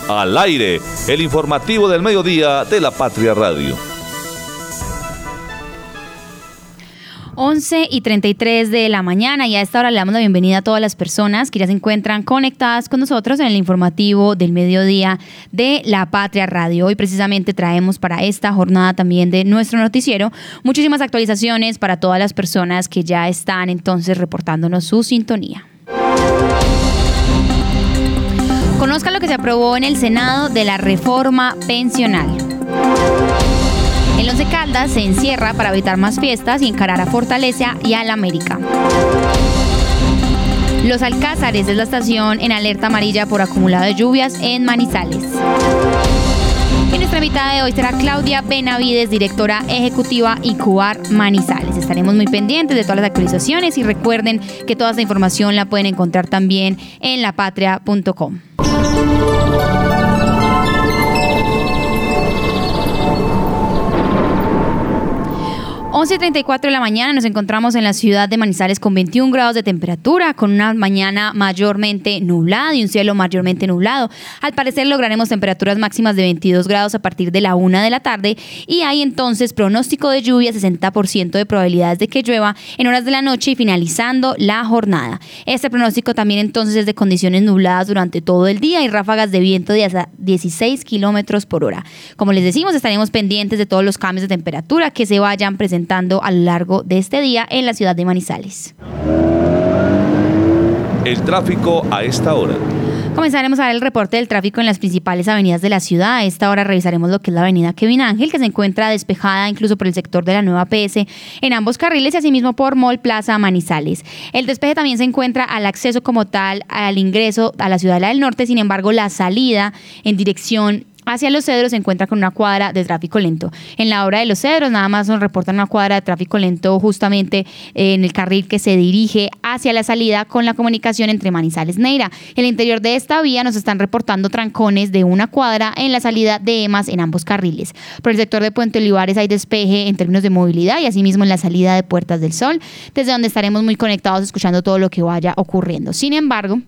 Al aire, el informativo del mediodía de la Patria Radio. 11:33 de la mañana, y a esta hora le damos la bienvenida a todas las personas que ya se encuentran conectadas con nosotros en el informativo del mediodía de la Patria Radio. Hoy precisamente traemos para esta jornada también de nuestro noticiero muchísimas actualizaciones para todas las personas que ya están entonces reportándonos su sintonía. Conozca lo que se aprobó en el Senado de la reforma pensional. El Once Caldas se encierra para evitar más fiestas y encarar a Fortaleza y al América. Los Alcázares es la estación en alerta amarilla por acumulado de lluvias en Manizales. Y nuestra invitada de hoy será Claudia Benavides, directora ejecutiva ICUAR Manizales. Estaremos muy pendientes de todas las actualizaciones y recuerden que toda esta información la pueden encontrar también en lapatria.com. 11:34 de la mañana, nos encontramos en la ciudad de Manizales con 21 grados de temperatura, con una mañana mayormente nublada y un cielo mayormente nublado. Al parecer lograremos temperaturas máximas de 22 grados a partir de la 1 de la tarde y hay entonces pronóstico de lluvia, 60% de probabilidades de que llueva en horas de la noche y finalizando la jornada. Este pronóstico también entonces es de condiciones nubladas durante todo el día y ráfagas de viento de hasta 16 kilómetros por hora. Como les decimos, estaremos pendientes de todos los cambios de temperatura que se vayan presentando a lo largo de este día en la ciudad de Manizales. El tráfico a esta hora. Comenzaremos a ver el reporte del tráfico en las principales avenidas de la ciudad. A esta hora revisaremos lo que es la avenida Kevin Ángel, que se encuentra despejada incluso por el sector de la Nueva PS en ambos carriles y asimismo por Mall Plaza Manizales. El despeje también se encuentra al acceso como tal al ingreso a la Ciudadela del Norte, sin embargo la salida en dirección hacia Los Cedros se encuentra con una cuadra de tráfico lento. En la obra de Los Cedros nada más nos reportan una cuadra de tráfico lento justamente en el carril que se dirige hacia la salida con la comunicación entre Manizales y Neira. En el interior de esta vía nos están reportando trancones de una cuadra en la salida de EMAS en ambos carriles. Por el sector de Puente Olivares hay despeje en términos de movilidad y asimismo en la salida de Puertas del Sol, desde donde estaremos muy conectados escuchando todo lo que vaya ocurriendo. Sin embargo,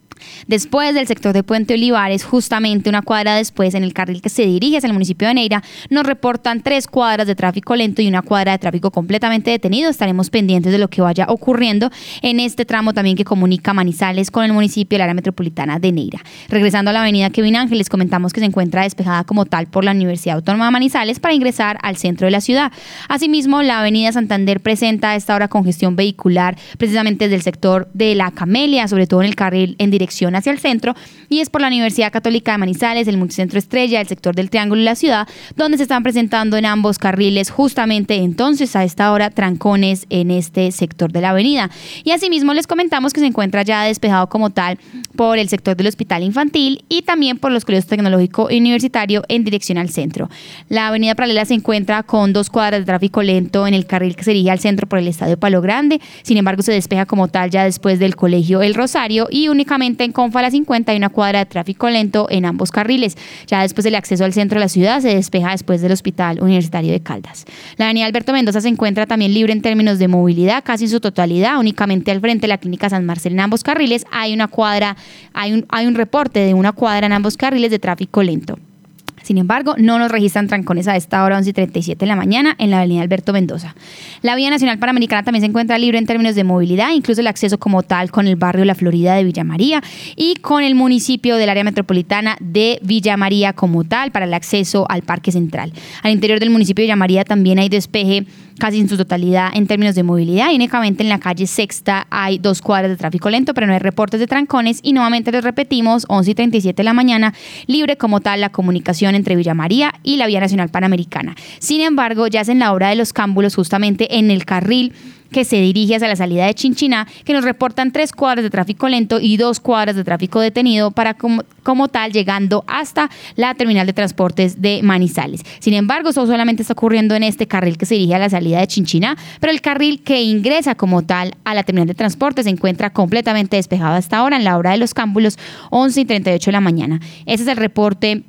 después del sector de Puente Olivares, justamente una cuadra después, en el carril que se dirige hacia el municipio de Neira, nos reportan 3 cuadras de tráfico lento y una cuadra de tráfico completamente detenido. Estaremos pendientes de lo que vaya ocurriendo en este tramo también que comunica Manizales con el municipio del área metropolitana de Neira. Regresando a la avenida Kevin Ángel, les comentamos que se encuentra despejada como tal por la Universidad Autónoma de Manizales para ingresar al centro de la ciudad. Asimismo, la avenida Santander presenta a esta hora congestión vehicular precisamente desde el sector de La Camelia, sobre todo en el carril en dirección hacia el centro, y es por la Universidad Católica de Manizales, el Multicentro Estrella, el sector del Triángulo y la ciudad, donde se están presentando en ambos carriles justamente entonces a esta hora trancones en este sector de la avenida. Y asimismo les comentamos que se encuentra ya despejado como tal por el sector del Hospital Infantil y también por los colegios tecnológico y universitario en dirección al centro. La avenida paralela se encuentra con 2 cuadras de tráfico lento en el carril que se dirige al centro por el Estadio Palo Grande, sin embargo se despeja como tal ya después del Colegio El Rosario y únicamente en Confa La 50 hay una cuadra de tráfico lento en ambos carriles. Ya después del acceso al centro de la ciudad se despeja después del Hospital Universitario de Caldas. La avenida Alberto Mendoza se encuentra también libre en términos de movilidad, casi en su totalidad, únicamente al frente de la Clínica San Marcel en ambos carriles hay una cuadra, hay un reporte de una cuadra en ambos carriles de tráfico lento. Sin embargo, no nos registran trancones a esta hora, 11:37 de la mañana, en la avenida Alberto Mendoza. La vía nacional panamericana también se encuentra libre en términos de movilidad, incluso el acceso como tal con el barrio La Florida de Villa María y con el municipio del área metropolitana de Villa María como tal para el acceso al Parque Central. Al interior del municipio de Villa María también hay despeje casi en su totalidad en términos de movilidad y únicamente en la calle Sexta hay 2 cuadras de tráfico lento, pero no hay reportes de trancones y nuevamente les repetimos, 11:37 de la mañana, libre como tal la comunicación entre Villa María y la vía nacional panamericana. Sin embargo, ya es en la hora de los cámbulos, justamente en el carril que se dirige hacia la salida de Chinchiná, que nos reportan 3 cuadras de tráfico lento y 2 cuadras de tráfico detenido para como tal llegando hasta la terminal de transportes de Manizales. Sin embargo, eso solamente está ocurriendo en este carril que se dirige a la salida de Chinchiná, pero el carril que ingresa como tal a la terminal de transportes se encuentra completamente despejado hasta ahora en la hora de los cámbulos, 11:38 de la mañana. Ese es el reporte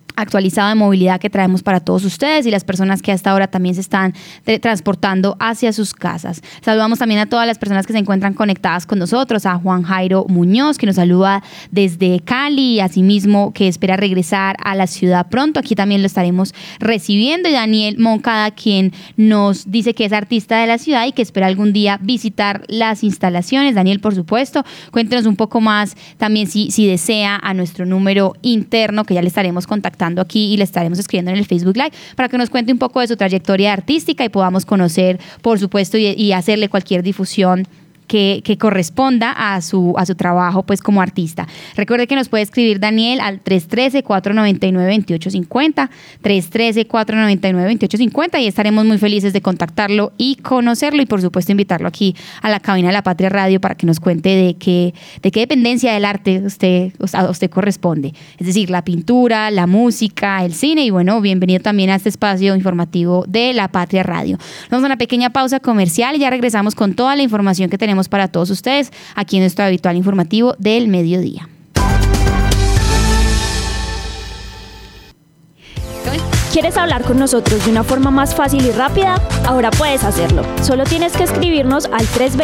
actualizado de movilidad que traemos para todos ustedes y las personas que hasta ahora también se están transportando hacia sus casas. Saludamos también a todas las personas que se encuentran conectadas con nosotros, a Juan Jairo Muñoz, que nos saluda desde Cali, y asimismo que espera regresar a la ciudad pronto. Aquí también lo estaremos recibiendo, y Daniel Moncada, quien nos dice que es artista de la ciudad y que espera algún día visitar las instalaciones. Daniel, por supuesto, cuéntenos un poco más también si desea a nuestro número interno, que ya le estaremos contactando aquí y le estaremos escribiendo en el Facebook Live para que nos cuente un poco de su trayectoria artística y podamos conocer, por supuesto, y hacerle cualquier difusión que corresponda a su trabajo pues como artista. Recuerde que nos puede escribir Daniel al 313-499-2850, 313-499-2850, y estaremos muy felices de contactarlo y conocerlo, y por supuesto invitarlo aquí a la cabina de La Patria Radio para que nos cuente de qué dependencia del arte a usted corresponde, es decir, la pintura, la música, el cine. Y bueno, bienvenido también a este espacio informativo de La Patria Radio. Vamos a una pequeña pausa comercial y ya regresamos con toda la información que tenemos para todos ustedes aquí en nuestro habitual informativo del mediodía. ¿Quieres hablar con nosotros de una forma más fácil y rápida? Ahora puedes hacerlo. Solo tienes que escribirnos al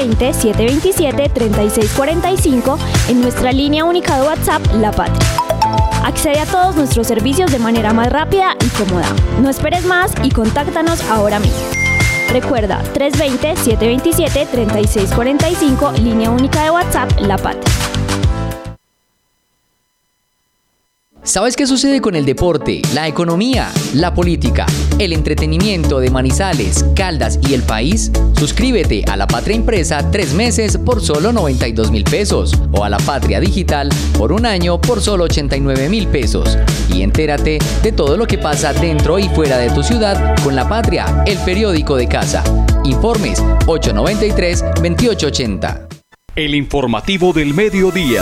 320-727-3645 en nuestra línea única de WhatsApp La Patria. Accede a todos nuestros servicios de manera más rápida y cómoda. No esperes más y contáctanos ahora mismo. Recuerda, 320-727-3645, línea única de WhatsApp La Patria. ¿Sabes qué sucede con el deporte, la economía, la política, el entretenimiento de Manizales, Caldas y el país? Suscríbete a La Patria Impresa 3 meses por solo 92.000 pesos o a La Patria Digital por un año por solo 89.000 pesos. Y entérate de todo lo que pasa dentro y fuera de tu ciudad con La Patria, el periódico de casa. Informes 893-2880. El informativo del mediodía.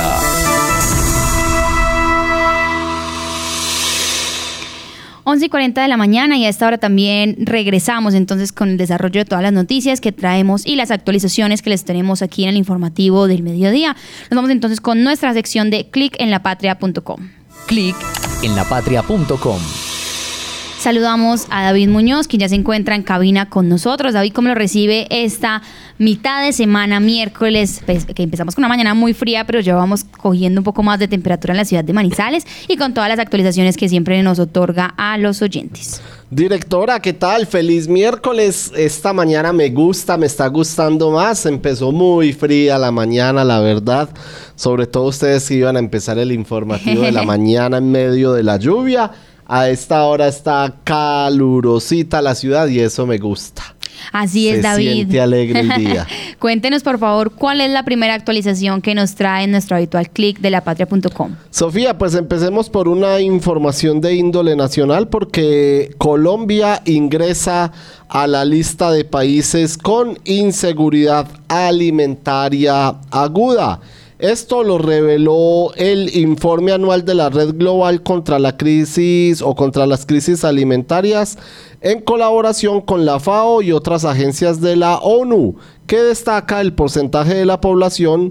11:40 de la mañana, y a esta hora también regresamos entonces con el desarrollo de todas las noticias que traemos y las actualizaciones que les tenemos aquí en el informativo del mediodía. Nos vamos entonces con nuestra sección de clickenlapatria.com. Clickenlapatria.com. Saludamos a David Muñoz, quien ya se encuentra en cabina con nosotros. David, ¿cómo lo recibe esta mitad de semana, miércoles, pues, que empezamos con una mañana muy fría, pero ya vamos cogiendo un poco más de temperatura en la ciudad de Manizales y con todas las actualizaciones que siempre nos otorga a los oyentes? Directora, ¿qué tal? Feliz miércoles. Esta mañana me está gustando más. Empezó muy fría la mañana, la verdad. Sobre todo ustedes que iban a empezar el informativo de la mañana en medio de la lluvia. A esta hora está calurosita la ciudad y eso me gusta. Así es, David. Se siente alegre el día. Cuéntenos, por favor, ¿cuál es la primera actualización que nos trae en nuestro habitual clic de lapatria.com? Sofía, pues empecemos por una información de índole nacional, porque Colombia ingresa a la lista de países con inseguridad alimentaria aguda. Esto lo reveló el informe anual de la Red Global contra la Crisis o contra las Crisis Alimentarias en colaboración con la FAO y otras agencias de la ONU, que destaca el porcentaje de la población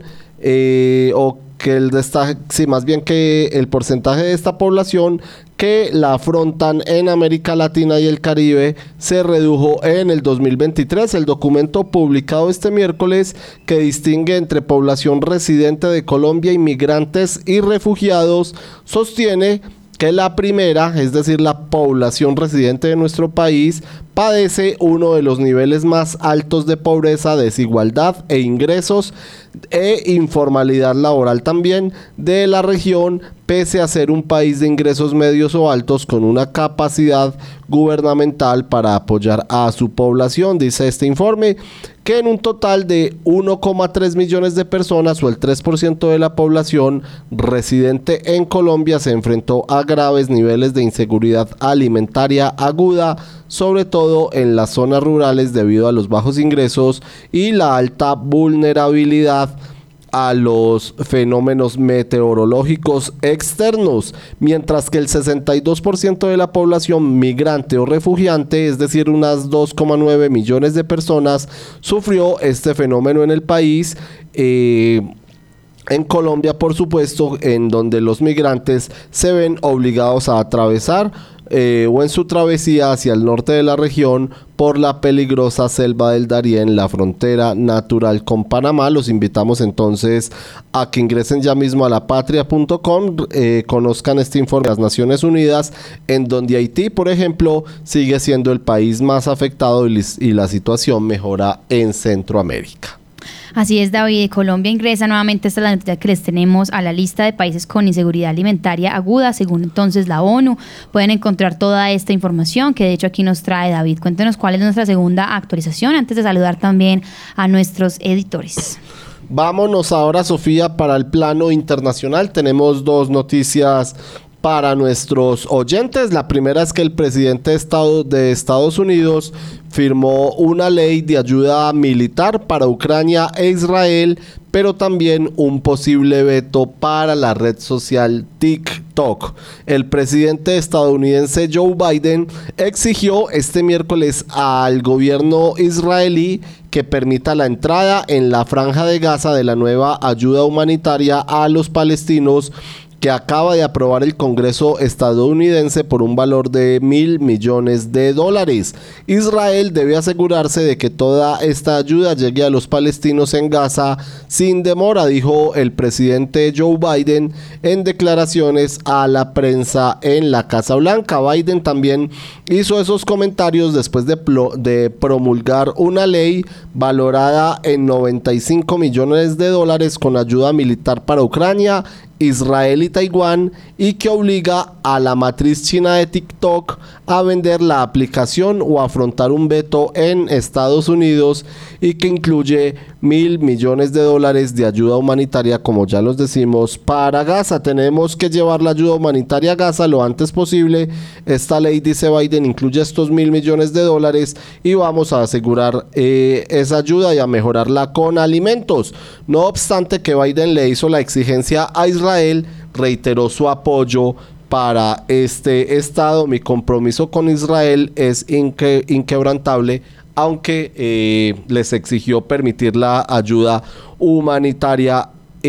más bien que el porcentaje de esta población que la afrontan en América Latina y el Caribe se redujo en el 2023. El documento publicado este miércoles, que distingue entre población residente de Colombia, inmigrantes y refugiados, sostiene que la primera, es decir, la población residente de nuestro país, padece uno de los niveles más altos de pobreza, desigualdad e ingresos e informalidad laboral también de la región, pese a ser un país de ingresos medios o altos con una capacidad gubernamental para apoyar a su población. Dice este informe que en un total de 1,3 millones de personas, o el 3% de la población residente en Colombia, se enfrentó a graves niveles de inseguridad alimentaria aguda, sobre todo en las zonas rurales debido a los bajos ingresos y la alta vulnerabilidad a los fenómenos meteorológicos externos, mientras que el 62% de la población migrante o refugiante, es decir, unas 2,9 millones de personas, sufrió este fenómeno en el país. en Colombia, por supuesto, en donde los migrantes se ven obligados a atravesar o en su travesía hacia el norte de la región por la peligrosa selva del Darién, la frontera natural con Panamá. Los invitamos entonces a que ingresen ya mismo a lapatria.com, conozcan este informe de las Naciones Unidas, en donde Haití, por ejemplo, sigue siendo el país más afectado y la situación mejora en Centroamérica. Así es, David. Colombia ingresa nuevamente, esta es la noticia que les tenemos, a la lista de países con inseguridad alimentaria aguda, según entonces la ONU. Pueden encontrar toda esta información que de hecho aquí nos trae David. Cuéntenos cuál es nuestra segunda actualización, antes de saludar también a nuestros editores. Vámonos ahora, Sofía, para el plano internacional. Tenemos dos noticias para nuestros oyentes. La primera es que el presidente de Estados Unidos firmó una ley de ayuda militar para Ucrania e Israel, pero también un posible veto para la red social TikTok. El presidente estadounidense Joe Biden exigió este miércoles al gobierno israelí que permita la entrada en la franja de Gaza de la nueva ayuda humanitaria a los palestinos que acaba de aprobar el Congreso estadounidense por un valor de $1.000 millones. Israel debe asegurarse de que toda esta ayuda llegue a los palestinos en Gaza sin demora, dijo el presidente Joe Biden en declaraciones a la prensa en la Casa Blanca. Biden también hizo esos comentarios después de promulgar una ley valorada en $95 millones con ayuda militar para Ucrania, Israel y Taiwán, y que obliga a la matriz china de TikTok a vender la aplicación o afrontar un veto en Estados Unidos, y que incluye $1.000 millones de ayuda humanitaria, como ya los decimos, para Gaza. Tenemos que llevar la ayuda humanitaria a Gaza lo antes posible. Esta ley, dice Biden, incluye estos $1.000 millones y vamos a asegurar esa ayuda y a mejorarla con alimentos. No obstante que Biden le hizo la exigencia a Israel, reiteró su apoyo para este estado. Mi compromiso con Israel es inquebrantable, aunque les exigió permitir la ayuda humanitaria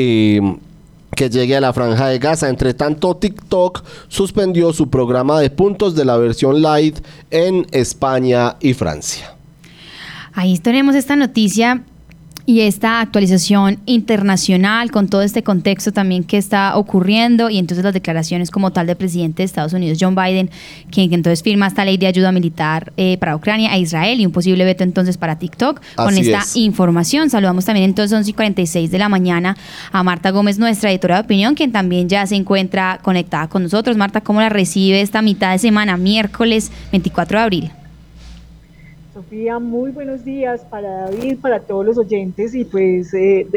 que llegue a la franja de Gaza. Entre tanto, TikTok suspendió su programa de puntos de la versión light en España y Francia. Ahí tenemos esta noticia y esta actualización internacional con todo este contexto también que está ocurriendo, y entonces las declaraciones como tal del presidente de Estados Unidos, John Biden, quien entonces firma esta ley de ayuda militar para Ucrania e Israel, y un posible veto entonces para TikTok. Con esta información saludamos también entonces 11:46 de la mañana a Marta Gómez, nuestra editora de opinión, quien también ya se encuentra conectada con nosotros. Marta, ¿cómo la recibe esta mitad de semana, miércoles 24 de abril? Sofía, muy buenos días para David, para todos los oyentes, y pues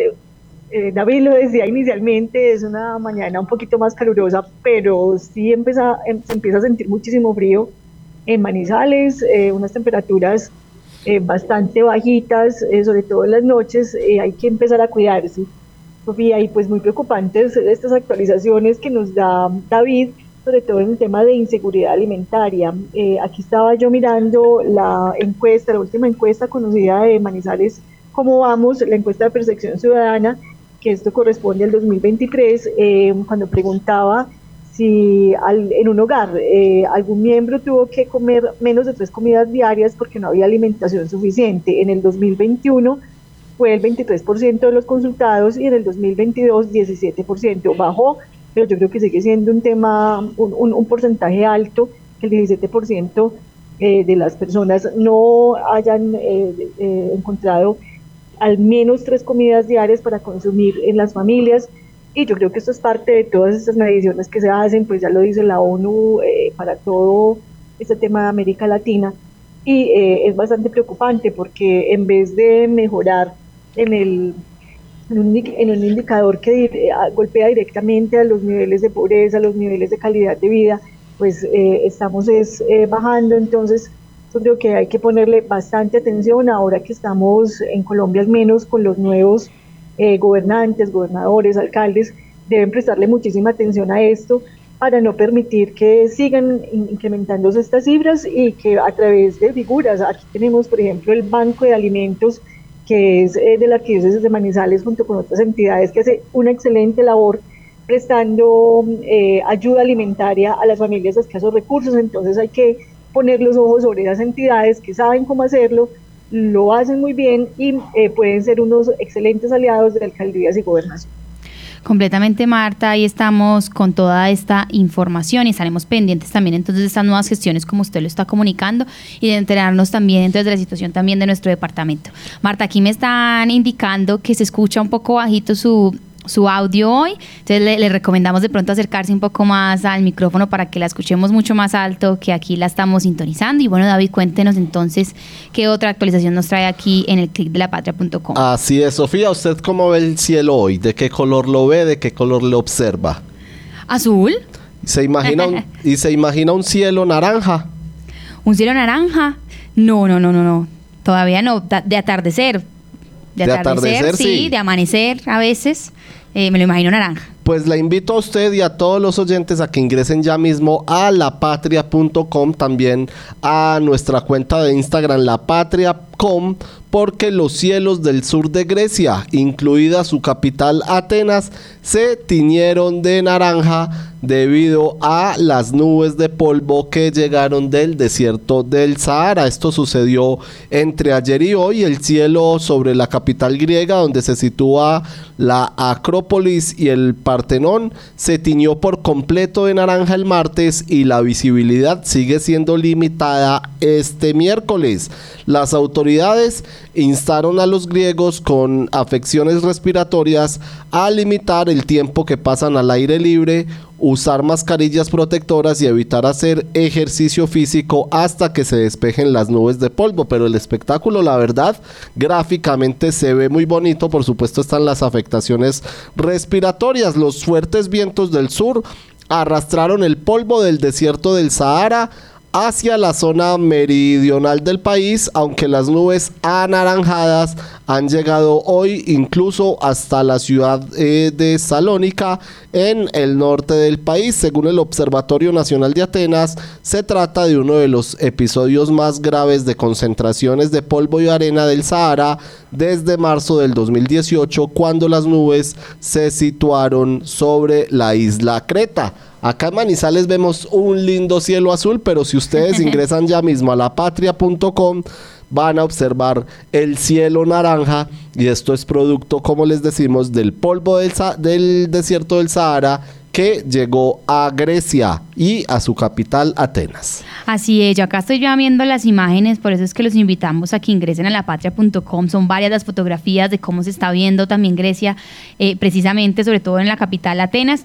David lo decía inicialmente, es una mañana un poquito más calurosa, pero sí se empieza a sentir muchísimo frío en Manizales, unas temperaturas bastante bajitas, sobre todo en las noches. Hay que empezar a cuidarse, Sofía, y pues muy preocupantes estas actualizaciones que nos da David, sobre todo en el tema de inseguridad alimentaria. Aquí estaba yo mirando la última encuesta conocida de Manizales, ¿Cómo vamos?, la encuesta de percepción ciudadana, que esto corresponde al 2023, cuando preguntaba si en un hogar algún miembro tuvo que comer menos de 3 comidas diarias porque no había alimentación suficiente. En el 2021 fue el 23% de los consultados, y en el 2022 17%, bajó, pero yo creo que sigue siendo un tema, un porcentaje alto, que el 17% de las personas no hayan encontrado al menos 3 comidas diarias para consumir en las familias. Y yo creo que esto es parte de todas estas mediciones que se hacen, pues ya lo dice la ONU, para todo este tema de América Latina, y es bastante preocupante porque en vez de mejorar en un indicador que golpea directamente a los niveles de pobreza, a los niveles de calidad de vida, pues estamos bajando. Entonces yo creo que hay que ponerle bastante atención ahora que estamos en Colombia, al menos con los nuevos gobernantes, gobernadores, alcaldes. Deben prestarle muchísima atención a esto para no permitir que sigan incrementándose estas cifras, y que a través de figuras, aquí tenemos por ejemplo el Banco de Alimentos, que es de la Arquidiócesis de Manizales, junto con otras entidades, que hace una excelente labor prestando ayuda alimentaria a las familias de escasos recursos. Entonces hay que poner los ojos sobre esas entidades que saben cómo hacerlo, lo hacen muy bien y pueden ser unos excelentes aliados de alcaldías y gobernación. Completamente, Marta, ahí estamos con toda esta información y estaremos pendientes también entonces de estas nuevas gestiones como usted lo está comunicando y de enterarnos también entonces de la situación también de nuestro departamento. Marta, aquí me están indicando que se escucha un poco bajito su audio hoy, entonces le recomendamos de pronto acercarse un poco más al micrófono para que la escuchemos mucho más alto, que aquí la estamos sintonizando. Y bueno, David, cuéntenos entonces qué otra actualización nos trae aquí en el clickdelapatria.com. Así es, Sofía, ¿usted cómo ve el cielo hoy? ¿De qué color lo ve? ¿De qué color lo observa? ¿Azul? ¿Se imagina un cielo naranja? ¿Un cielo naranja? No, todavía no, de atardecer. De atardecer, sí, de amanecer a veces, me lo imagino naranja. Pues la invito a usted y a todos los oyentes a que ingresen ya mismo a lapatria.com, también a nuestra cuenta de Instagram lapatria.com, porque los cielos del sur de Grecia, incluida su capital Atenas, se tiñeron de naranja debido a las nubes de polvo que llegaron del desierto del Sahara. Esto sucedió entre ayer y hoy. El cielo sobre la capital griega, donde se sitúa la Acrópolis y el Partenón, se tiñó por completo de naranja el martes y la visibilidad sigue siendo limitada este miércoles. Las autoridades instaron a los griegos con afecciones respiratorias a limitar el tiempo que pasan al aire libre, usar mascarillas protectoras y evitar hacer ejercicio físico hasta que se despejen las nubes de polvo. Pero el espectáculo, la verdad, gráficamente se ve muy bonito. Por supuesto están las afectaciones respiratorias. Los fuertes vientos del sur arrastraron el polvo del desierto del Sahara hacia la zona meridional del país, aunque las nubes anaranjadas han llegado hoy incluso hasta la ciudad de Salónica en el norte del país. Según el Observatorio Nacional de Atenas, se trata de uno de los episodios más graves de concentraciones de polvo y arena del Sahara desde marzo del 2018, cuando las nubes se situaron sobre la isla Creta. Acá en Manizales vemos un lindo cielo azul, pero si ustedes ingresan ya mismo a lapatria.com, van a observar el cielo naranja, y esto es producto, como les decimos, del polvo del desierto del Sahara que llegó a Grecia y a su capital Atenas. Así es, yo acá estoy ya viendo las imágenes, por eso es que los invitamos a que ingresen a lapatria.com. Son varias las fotografías de cómo se está viendo también Grecia, precisamente sobre todo en la capital Atenas.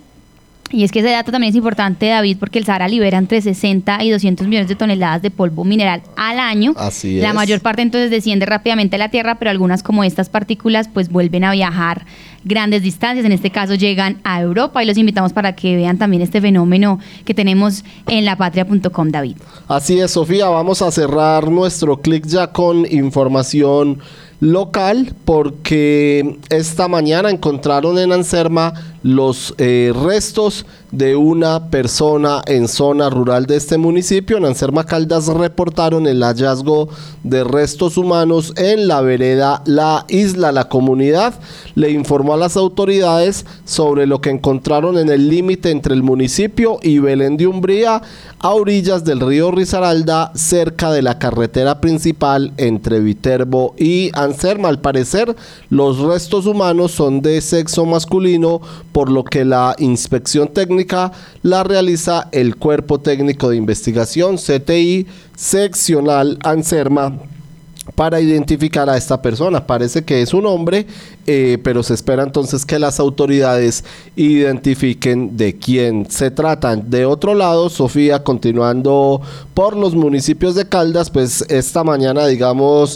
Y es que ese dato también es importante, David, porque el Sahara libera entre 60 y 200 millones de toneladas de polvo mineral al año. Así es. La mayor parte entonces desciende rápidamente a la tierra, pero algunas, como estas partículas, pues vuelven a viajar grandes distancias. En este caso llegan a Europa, y los invitamos para que vean también este fenómeno que tenemos en lapatria.com, David. Así es, Sofía, vamos a cerrar nuestro clic ya con información local, porque esta mañana encontraron en Anserma los restos de una persona en zona rural de este municipio. En Anserma Caldas reportaron el hallazgo de restos humanos en la vereda La Isla. La comunidad le informó a las autoridades sobre lo que encontraron en el límite entre el municipio y Belén de Umbría, a orillas del río Risaralda, cerca de la carretera principal entre Viterbo y Anserma. Al parecer, los restos humanos son de sexo masculino, por lo que la inspección técnica la realiza el Cuerpo Técnico de Investigación, CTI, seccional Anserma, para identificar a esta persona. Parece que es un hombre, pero se espera entonces que las autoridades identifiquen de quién se trata. De otro lado, Sofía, continuando por los municipios de Caldas, pues esta mañana, digamos,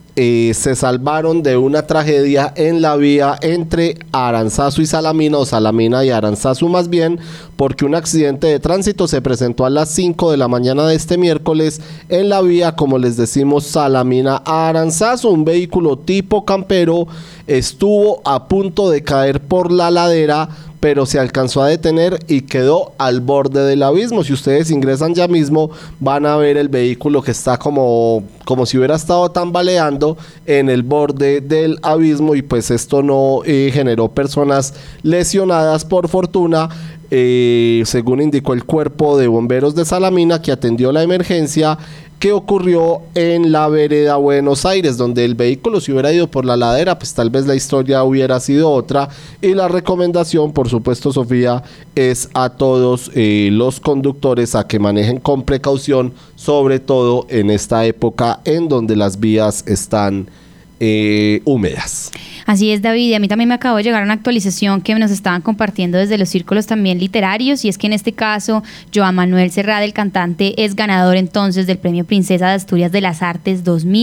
se salvaron de una tragedia en la vía entre Aranzazu y Salamina, o Salamina y Aranzazu más bien, porque un accidente de tránsito se presentó a las 5 de la mañana de este miércoles en la vía, como les decimos, Salamina a Aranzazu. Un vehículo tipo campero estuvo a punto de caer por la ladera pero se alcanzó a detener y quedó al borde del abismo. Si ustedes ingresan ya mismo, van a ver el vehículo que está como si hubiera estado tambaleando en el borde del abismo, y pues esto no generó personas lesionadas por fortuna. Según indicó el cuerpo de bomberos de Salamina, que atendió la emergencia que ocurrió en la vereda Buenos Aires, donde el vehículo, si hubiera ido por la ladera, pues tal vez la historia hubiera sido otra. Y la recomendación, por supuesto, Sofía, es a todos los conductores a que manejen con precaución, sobre todo en esta época en donde las vías están húmedas. Así es, David, y a mí también me acabó de llegar una actualización que nos estaban compartiendo desde los círculos también literarios, y es que en este caso Joan Manuel Serrat, el cantante, es ganador entonces del Premio Princesa de Asturias de las Artes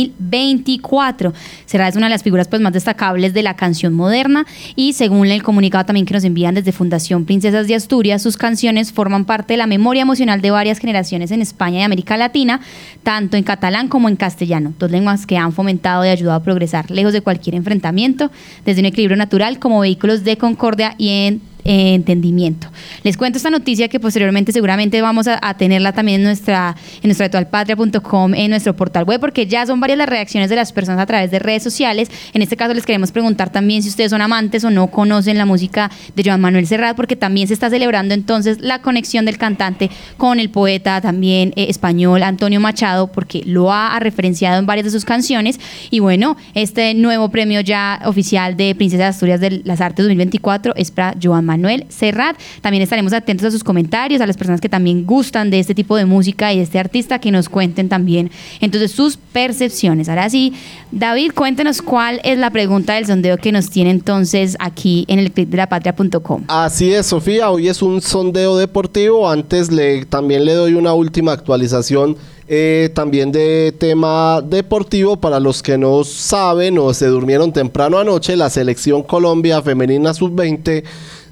2024. Serrat es una de las figuras pues más destacables de la canción moderna, y según el comunicado también que nos envían desde Fundación Princesas de Asturias, sus canciones forman parte de la memoria emocional de varias generaciones en España y América Latina, tanto en catalán como en castellano, dos lenguas que han fomentado y ayudado a progresar lejos de cualquier enfrentamiento, desde un equilibrio natural como vehículos de concordia y entendimiento. Les cuento esta noticia que posteriormente seguramente vamos a tenerla también en nuestra actualpatria.com, en nuestro portal web, porque ya son varias las reacciones de las personas a través de redes sociales. En este caso les queremos preguntar también si ustedes son amantes o no conocen la música de Joan Manuel Serrat, porque también se está celebrando entonces la conexión del cantante con el poeta también español Antonio Machado, porque lo ha referenciado en varias de sus canciones. Y bueno, este nuevo premio ya oficial de Princesa de Asturias de las Artes 2024 es para Joan Manuel Serrat. También estaremos atentos a sus comentarios, a las personas que también gustan de este tipo de música y de este artista, que nos cuenten también entonces sus percepciones. Ahora sí, David, cuéntenos cuál es la pregunta del sondeo que nos tiene entonces aquí en el clip de lapatria.com. Así es, Sofía, hoy es un sondeo deportivo. Antes también le doy una última actualización también de tema deportivo. Para los que no saben o se durmieron temprano anoche, la selección Colombia femenina sub-20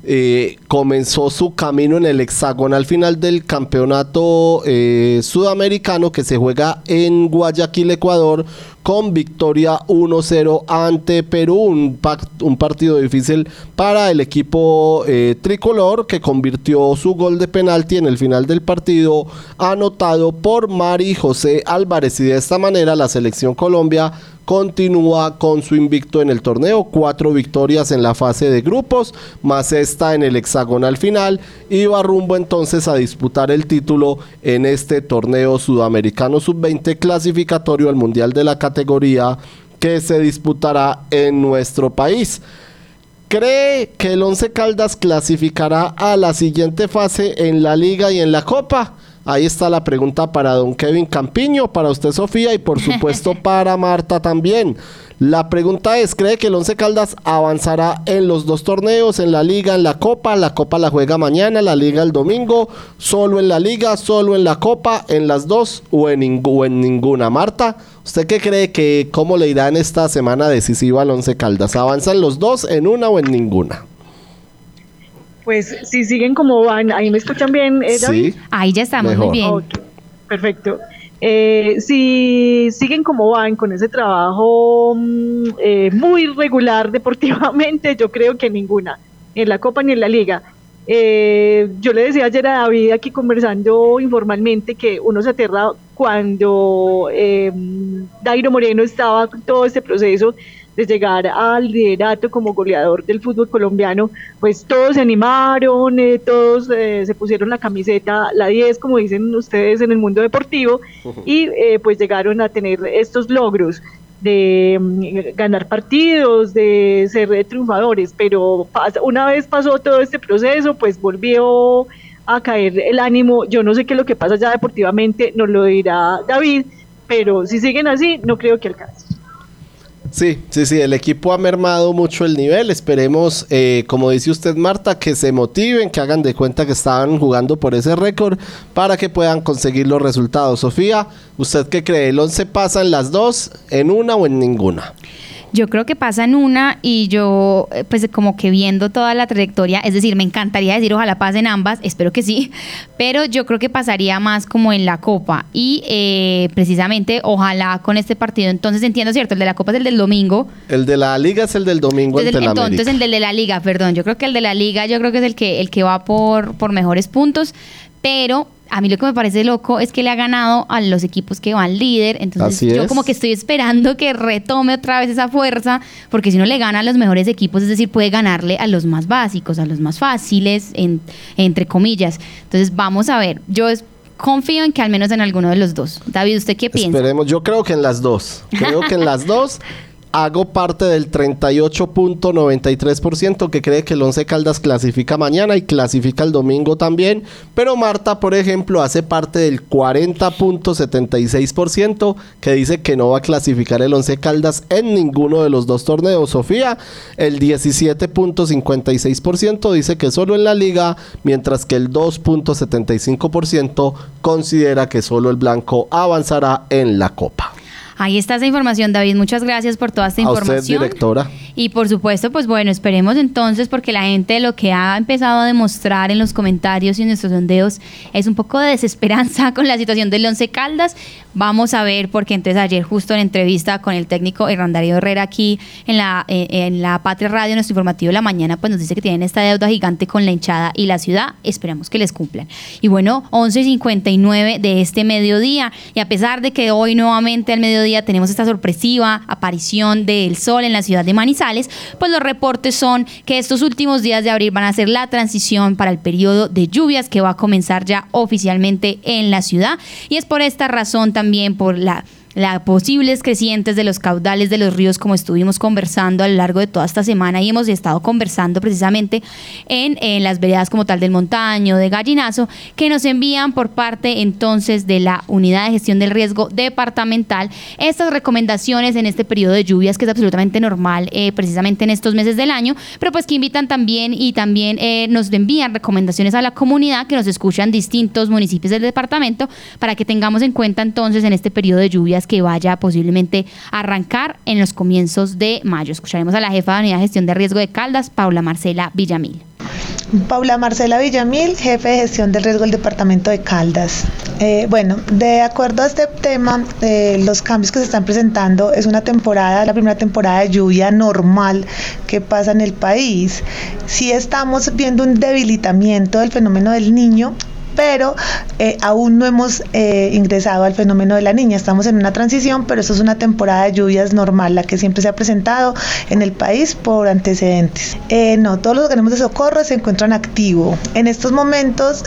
comenzó su camino en el hexagonal final del campeonato sudamericano, que se juega en Guayaquil, Ecuador, con victoria 1-0 ante Perú, un partido difícil para el equipo tricolor, que convirtió su gol de penalti en el final del partido, anotado por Mari José Álvarez, y de esta manera la selección Colombia continúa con su invicto en el torneo, 4 victorias en la fase de grupos, más esta en el hexagonal final, y va rumbo entonces a disputar el título en este torneo sudamericano sub-20 clasificatorio al Mundial de la categoría, que se disputará en nuestro país. ¿Cree que el Once Caldas clasificará a la siguiente fase en la Liga y en la Copa? Ahí está la pregunta para don Kevin Campiño, para usted, Sofía, y por supuesto para Marta también. La pregunta es, ¿cree que el Once Caldas avanzará en los 2 torneos, en la Liga, en la Copa? La Copa la juega mañana, la Liga el domingo. ¿Solo en la Liga, solo en la Copa, en las 2 o en ninguna? Marta, ¿usted qué cree cómo le irá en esta semana decisiva al Once Caldas? ¿Avanzan los 2, en una o en ninguna? Pues si siguen como van, ¿ahí me escuchan bien, David? Sí. Ahí ya estamos, Mejor. muy bien. Okay, perfecto. Si siguen como van con ese trabajo muy regular deportivamente, yo creo que ninguna, en la Copa ni en la Liga. Yo le decía ayer a David aquí conversando informalmente que uno se aterra cuando Dairo Moreno estaba con todo este proceso de llegar al liderato como goleador del fútbol colombiano. Pues todos se animaron, todos se pusieron la camiseta, la 10, como dicen ustedes en el mundo deportivo, y pues llegaron a tener estos logros de ganar partidos, de ser triunfadores, pero una vez pasó todo este proceso, pues volvió a caer el ánimo. Yo no sé qué es lo que pasa ya deportivamente, nos lo dirá David, pero si siguen así, no creo que alcance. Sí, el equipo ha mermado mucho el nivel. Esperemos, como dice usted, Marta, que se motiven, que hagan de cuenta que estaban jugando por ese récord para que puedan conseguir los resultados. Sofía, ¿usted qué cree? ¿El 11 pasa en las 2, en una o en ninguna? Yo creo que pasa en una y yo, pues como que viendo toda la trayectoria, es decir, me encantaría decir ojalá pasen ambas, espero que sí, pero yo creo que pasaría más como en la Copa y precisamente ojalá con este partido, entonces entiendo, ¿cierto? El de la Copa es el del domingo. El de la Liga es el del domingo ante la América. Entonces el de la Liga, perdón, yo creo que el de la Liga es el que va por mejores puntos, pero a mí lo que me parece loco es que le ha ganado a los equipos que van líder, entonces yo como que estoy esperando que retome otra vez esa fuerza, porque si no le gana a los mejores equipos, es decir, puede ganarle a los más básicos, a los más fáciles, entre comillas. Entonces vamos a ver, confío en que al menos en alguno de los dos. David, ¿usted qué piensa? Esperemos, yo creo que en las dos. Creo que en las dos hago parte del 38.93% que cree que el Once Caldas clasifica mañana y clasifica el domingo también. Pero Marta, por ejemplo, hace parte del 40.76% que dice que no va a clasificar el Once Caldas en ninguno de los dos torneos. Sofía, el 17.56% dice que solo en la Liga, mientras que el 2.75% considera que solo el blanco avanzará en la Copa. Ahí está esa información, David. Muchas gracias por toda esta información. A usted, directora. Y por supuesto, pues bueno, esperemos entonces, porque la gente lo que ha empezado a demostrar en los comentarios y en nuestros sondeos es un poco de desesperanza con la situación del Once Caldas. Vamos a ver, porque entonces ayer justo en entrevista con el técnico Hernán Darío Herrera aquí en la Patria Radio, nuestro informativo de la mañana, pues nos dice que tienen esta deuda gigante con la hinchada y la ciudad. Esperamos que les cumplan. Y bueno, 11:59 de este mediodía, y a pesar de que hoy nuevamente al mediodía tenemos esta sorpresiva aparición del sol en la ciudad de Manizales, pues los reportes son que estos últimos días de abril van a ser la transición para el periodo de lluvias que va a comenzar ya oficialmente en la ciudad, y es por esta razón también por la posibles crecientes de los caudales de los ríos, como estuvimos conversando a lo largo de toda esta semana, y hemos estado conversando precisamente en las veredas como tal del Montaño, de Gallinazo, que nos envían por parte entonces de la Unidad de Gestión del Riesgo Departamental estas recomendaciones en este periodo de lluvias, que es absolutamente normal precisamente en estos meses del año, pero pues que invitan también nos envían recomendaciones a la comunidad que nos escuchan distintos municipios del departamento, para que tengamos en cuenta entonces en este periodo de lluvias que vaya posiblemente a arrancar en los comienzos de mayo. Escucharemos a la jefa de Unidad de Gestión de Riesgo de Caldas, Paula Marcela Villamil. Paula Marcela Villamil, jefe de Gestión del Riesgo del Departamento de Caldas. Bueno, de acuerdo a este tema, los cambios que se están presentando es la primera temporada de lluvia normal que pasa en el país. Sí estamos viendo un debilitamiento del fenómeno del Niño, pero aún no hemos ingresado al fenómeno de la Niña. Estamos en una transición, pero esto es una temporada de lluvias normal, la que siempre se ha presentado en el país por antecedentes. No, todos los organismos de socorro se encuentran activos. En estos momentos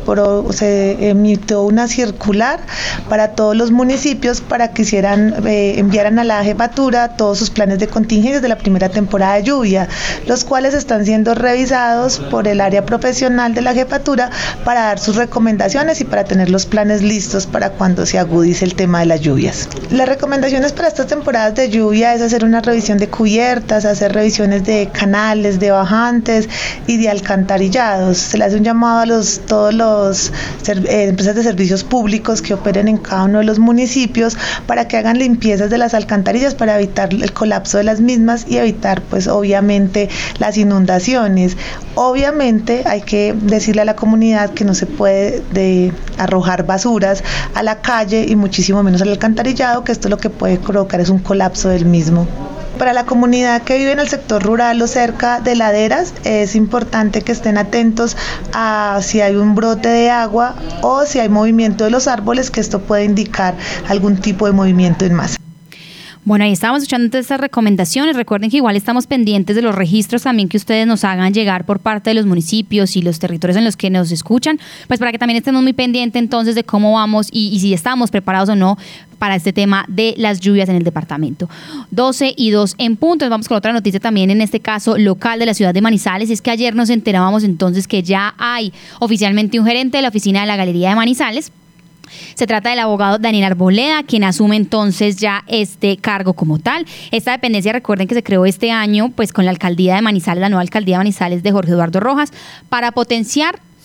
se emitió una circular para todos los municipios para que enviaran a la jefatura todos sus planes de contingencias de la primera temporada de lluvia, los cuales están siendo revisados por el área profesional de la jefatura para dar sus recomendaciones y para tener los planes listos para cuando se agudice el tema de las lluvias. Las recomendaciones para estas temporadas de lluvia es hacer una revisión de cubiertas, hacer revisiones de canales, de bajantes y de alcantarillados. Se le hace un llamado a todas las empresas de servicios públicos que operen en cada uno de los municipios para que hagan limpiezas de las alcantarillas para evitar el colapso de las mismas y evitar, pues obviamente, las inundaciones. Obviamente hay que decirle a la comunidad que no se puede arrojar basuras a la calle y muchísimo menos al alcantarillado, que esto lo que puede provocar es un colapso del mismo. Para la comunidad que vive en el sector rural o cerca de laderas, es importante que estén atentos a si hay un brote de agua o si hay movimiento de los árboles, que esto puede indicar algún tipo de movimiento en masa. Bueno, ahí estábamos escuchando todas estas recomendaciones. Recuerden que igual estamos pendientes de los registros también que ustedes nos hagan llegar por parte de los municipios y los territorios en los que nos escuchan, pues para que también estemos muy pendientes entonces de cómo vamos y si estamos preparados o no para este tema de las lluvias en el departamento. 12:02 en punto. Vamos con otra noticia también, en este caso local de la ciudad de Manizales. Es que ayer nos enterábamos entonces que ya hay oficialmente un gerente de la oficina de la Galería de Manizales. Se trata del abogado Daniel Arboleda, quien asume entonces ya este cargo como tal. Esta dependencia, recuerden que se creó este año pues con la alcaldía de Manizales, la nueva alcaldía de Manizales de Jorge Eduardo Rojas, para potenciar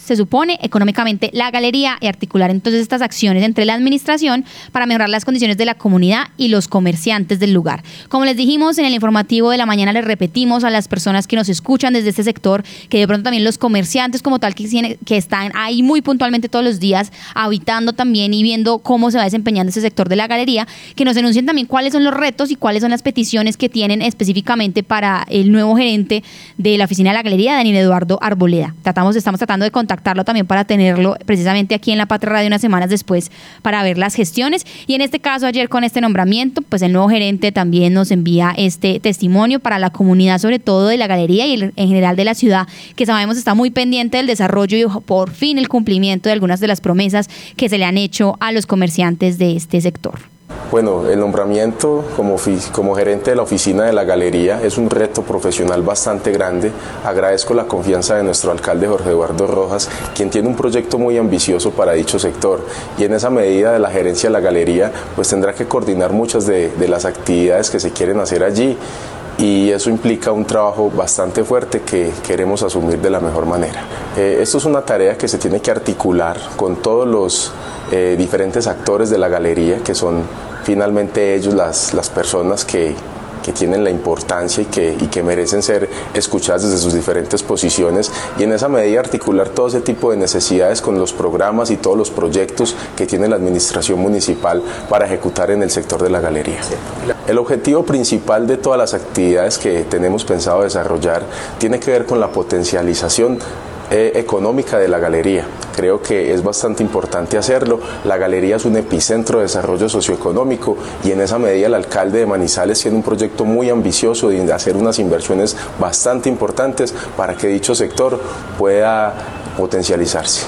se supone, económicamente la galería y articular entonces estas acciones entre la administración para mejorar las condiciones de la comunidad y los comerciantes del lugar. Como les dijimos en el informativo de la mañana, les repetimos a las personas que nos escuchan desde este sector, que de pronto también los comerciantes como tal que están ahí muy puntualmente todos los días, habitando también y viendo cómo se va desempeñando ese sector de la galería, que nos denuncien también cuáles son los retos y cuáles son las peticiones que tienen específicamente para el nuevo gerente de la oficina de la galería, Daniel Eduardo Arboleda. Estamos tratando de contactarlo también para tenerlo precisamente aquí en La Patria Radio unas semanas después para ver las gestiones. Y en este caso, ayer con este nombramiento, pues el nuevo gerente también nos envía este testimonio para la comunidad, sobre todo de la galería y en general de la ciudad, que sabemos está muy pendiente del desarrollo y por fin el cumplimiento de algunas de las promesas que se le han hecho a los comerciantes de este sector. Bueno, el nombramiento como gerente de la oficina de la galería es un reto profesional bastante grande. Agradezco la confianza de nuestro alcalde Jorge Eduardo Rojas, quien tiene un proyecto muy ambicioso para dicho sector, y en esa medida de la gerencia de la galería pues tendrá que coordinar muchas de las actividades que se quieren hacer allí, y eso implica un trabajo bastante fuerte que queremos asumir de la mejor manera. Esto es una tarea que se tiene que articular con todos los diferentes actores de la galería, que son finalmente ellos las personas que tienen la importancia y que merecen ser escuchadas desde sus diferentes posiciones, y en esa medida articular todo ese tipo de necesidades con los programas y todos los proyectos que tiene la administración municipal para ejecutar en el sector de la galería. El objetivo principal de todas las actividades que tenemos pensado desarrollar tiene que ver con la potencialización económica de la galería. Creo que es bastante importante hacerlo. La galería es un epicentro de desarrollo socioeconómico, y en esa medida el alcalde de Manizales tiene un proyecto muy ambicioso de hacer unas inversiones bastante importantes para que dicho sector pueda potencializarse.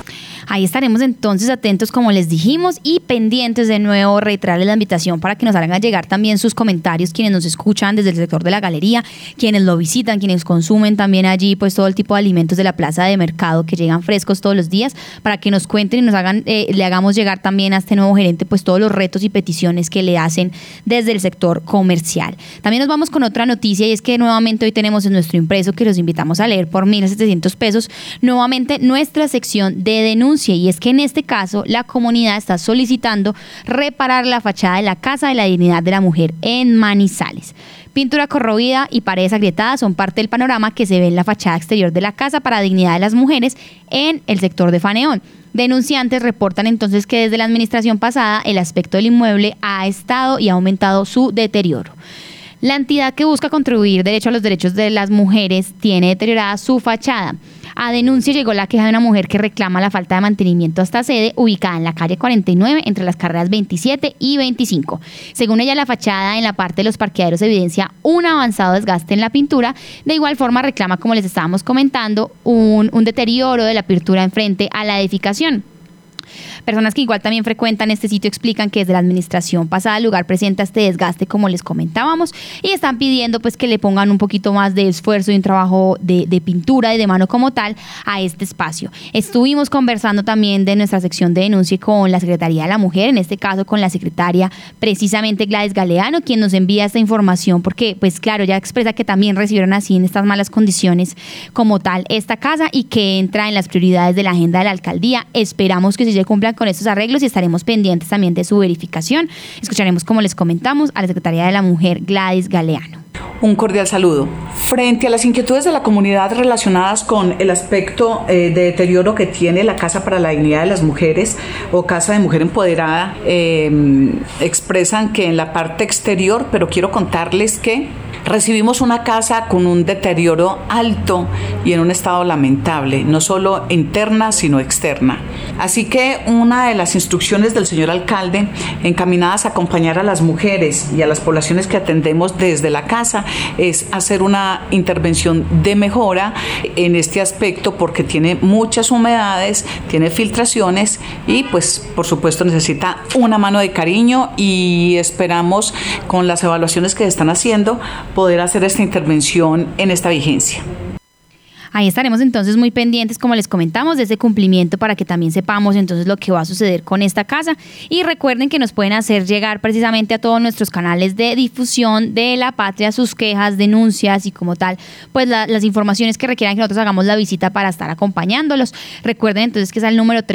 Ahí estaremos entonces atentos, como les dijimos, y pendientes de nuevo, reiterarles la invitación para que nos hagan llegar también sus comentarios, quienes nos escuchan desde el sector de la galería, quienes lo visitan, quienes consumen también allí pues todo el tipo de alimentos de la plaza de mercado que llegan frescos todos los días, para que nos cuenten y nos hagan, le hagamos llegar también a este nuevo gerente pues todos los retos y peticiones que le hacen desde el sector comercial. También nos vamos con otra noticia, y es que nuevamente hoy tenemos en nuestro impreso, que los invitamos a leer por 1.700 pesos, nuevamente nuestra sección de denuncia. Y es que en este caso la comunidad está solicitando reparar la fachada de la Casa de la Dignidad de la Mujer en Manizales. Pintura corroída y paredes agrietadas son parte del panorama que se ve en la fachada exterior de la Casa para la Dignidad de las Mujeres en el sector de Faneón. Denunciantes reportan entonces que desde la administración pasada el aspecto del inmueble ha estado y ha aumentado su deterioro. La entidad que busca contribuir derecho a los derechos de las mujeres tiene deteriorada su fachada. A denuncia llegó la queja de una mujer que reclama la falta de mantenimiento a esta sede, ubicada en la calle 49 entre las carreras 27 y 25. Según ella, la fachada en la parte de los parqueaderos evidencia un avanzado desgaste en la pintura. De igual forma reclama, como les estábamos comentando, un deterioro de la apertura enfrente a la edificación. Personas que igual también frecuentan este sitio explican que desde la administración pasada el lugar presenta este desgaste, como les comentábamos, y están pidiendo pues que le pongan un poquito más de esfuerzo y un trabajo de pintura y de mano como tal a este espacio. Estuvimos conversando también de nuestra sección de denuncia con la Secretaría de la Mujer, en este caso con la secretaria precisamente Gladys Galeano, quien nos envía esta información porque pues claro, ya expresa que también recibieron así en estas malas condiciones como tal esta casa y que entra en las prioridades de la agenda de la alcaldía. Esperamos que se cumplan con estos arreglos y estaremos pendientes también de su verificación. Escucharemos, como les comentamos, a la Secretaría de la Mujer, Gladys Galeano. Un cordial saludo. Frente a las inquietudes de la comunidad relacionadas con el aspecto de deterioro que tiene la Casa para la Dignidad de las Mujeres o Casa de Mujer Empoderada, expresan que en la parte exterior, pero quiero contarles que recibimos una casa con un deterioro alto y en un estado lamentable, no solo interna, sino externa. Así que una de las instrucciones del señor alcalde, encaminadas a acompañar a las mujeres y a las poblaciones que atendemos desde la casa, es hacer una intervención de mejora en este aspecto, porque tiene muchas humedades, tiene filtraciones y pues por supuesto necesita una mano de cariño, y esperamos con las evaluaciones que están haciendo poder hacer esta intervención en esta vigencia. Ahí estaremos entonces muy pendientes, como les comentamos, de ese cumplimiento para que también sepamos entonces lo que va a suceder con esta casa. Y recuerden que nos pueden hacer llegar precisamente a todos nuestros canales de difusión de La Patria sus quejas, denuncias y como tal, pues las informaciones que requieran que nosotros hagamos la visita para estar acompañándolos. Recuerden entonces que es al número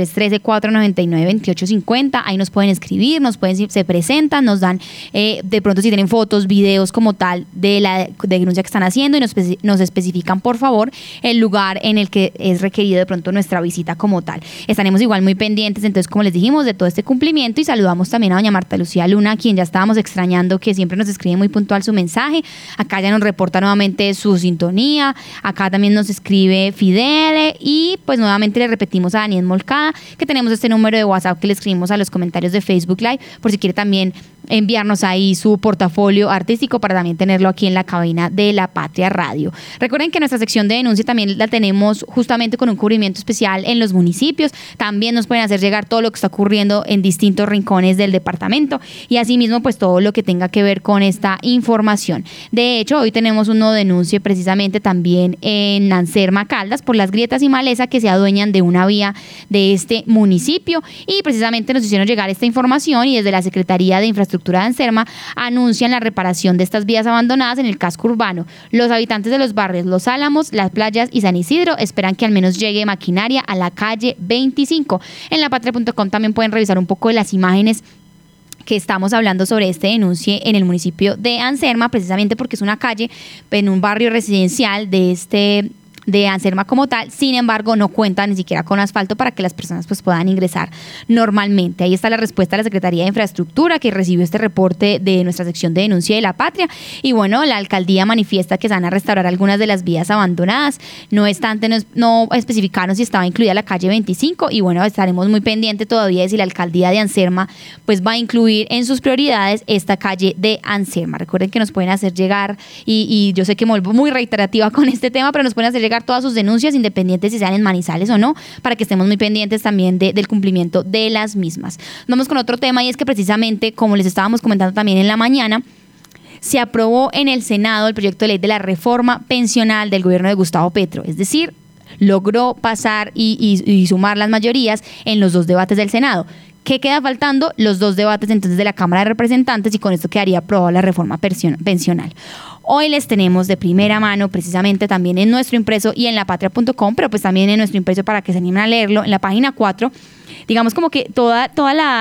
313-499-2850. Ahí nos pueden escribir, se presentan, nos dan de pronto si tienen fotos, videos como tal de la denuncia que están haciendo y nos especifican por favor el lugar en el que es requerido de pronto nuestra visita como tal. Estaremos igual muy pendientes, entonces, como les dijimos, de todo este cumplimiento, y saludamos también a doña Marta Lucía Luna, quien ya estábamos extrañando, que siempre nos escribe muy puntual su mensaje. Acá ya nos reporta nuevamente su sintonía, acá también nos escribe Fidele, y pues nuevamente le repetimos a Daniel Molcada que tenemos este número de WhatsApp que le escribimos a los comentarios de Facebook Live, por si quiere también enviarnos ahí su portafolio artístico para también tenerlo aquí en la cabina de La Patria Radio. Recuerden que nuestra sección de denuncia también la tenemos justamente con un cubrimiento especial en los municipios. También nos pueden hacer llegar todo lo que está ocurriendo en distintos rincones del departamento y asimismo pues todo lo que tenga que ver con esta información. De hecho, hoy tenemos una denuncia precisamente también en Anserma, Caldas, por las grietas y maleza que se adueñan de una vía de este municipio, y precisamente nos hicieron llegar esta información y desde la Secretaría de Infraestructura de Anserma anuncian la reparación de estas vías abandonadas en el casco urbano. Los habitantes de los barrios Los Álamos, Las Playas y San Isidro esperan que al menos llegue maquinaria a la calle 25. En lapatria.com también pueden revisar un poco de las imágenes que estamos hablando sobre este denuncie en el municipio de Anserma, precisamente porque es una calle en un barrio residencial de Anserma como tal. Sin embargo, no cuenta ni siquiera con asfalto para que las personas pues puedan ingresar normalmente. Ahí está la respuesta de la Secretaría de Infraestructura, que recibió este reporte de nuestra sección de denuncia de La Patria. Y bueno, la alcaldía manifiesta que se van a restaurar algunas de las vías abandonadas. No especificaron si estaba incluida la calle 25, y bueno, estaremos muy pendientes todavía de si la alcaldía de Anserma pues va a incluir en sus prioridades esta calle de Anserma. Recuerden que nos pueden hacer llegar, y yo sé que me vuelvo muy reiterativa con este tema, pero nos pueden hacer llegar todas sus denuncias, independientes si sean en Manizales o no, para que estemos muy pendientes también del cumplimiento de las mismas. Vamos con otro tema, y es que precisamente, como les estábamos comentando también en la mañana, se aprobó en el Senado el proyecto de ley de la reforma pensional del gobierno de Gustavo Petro, es decir, logró pasar y sumar las mayorías en los 2 debates del Senado. ¿Qué queda faltando? Los 2 debates entonces de la Cámara de Representantes, y con esto quedaría aprobada la reforma pensional. Hoy les tenemos de primera mano, precisamente también en nuestro impreso y en lapatria.com, pero pues también en nuestro impreso para que se animen a leerlo, en la página 4, digamos como que todas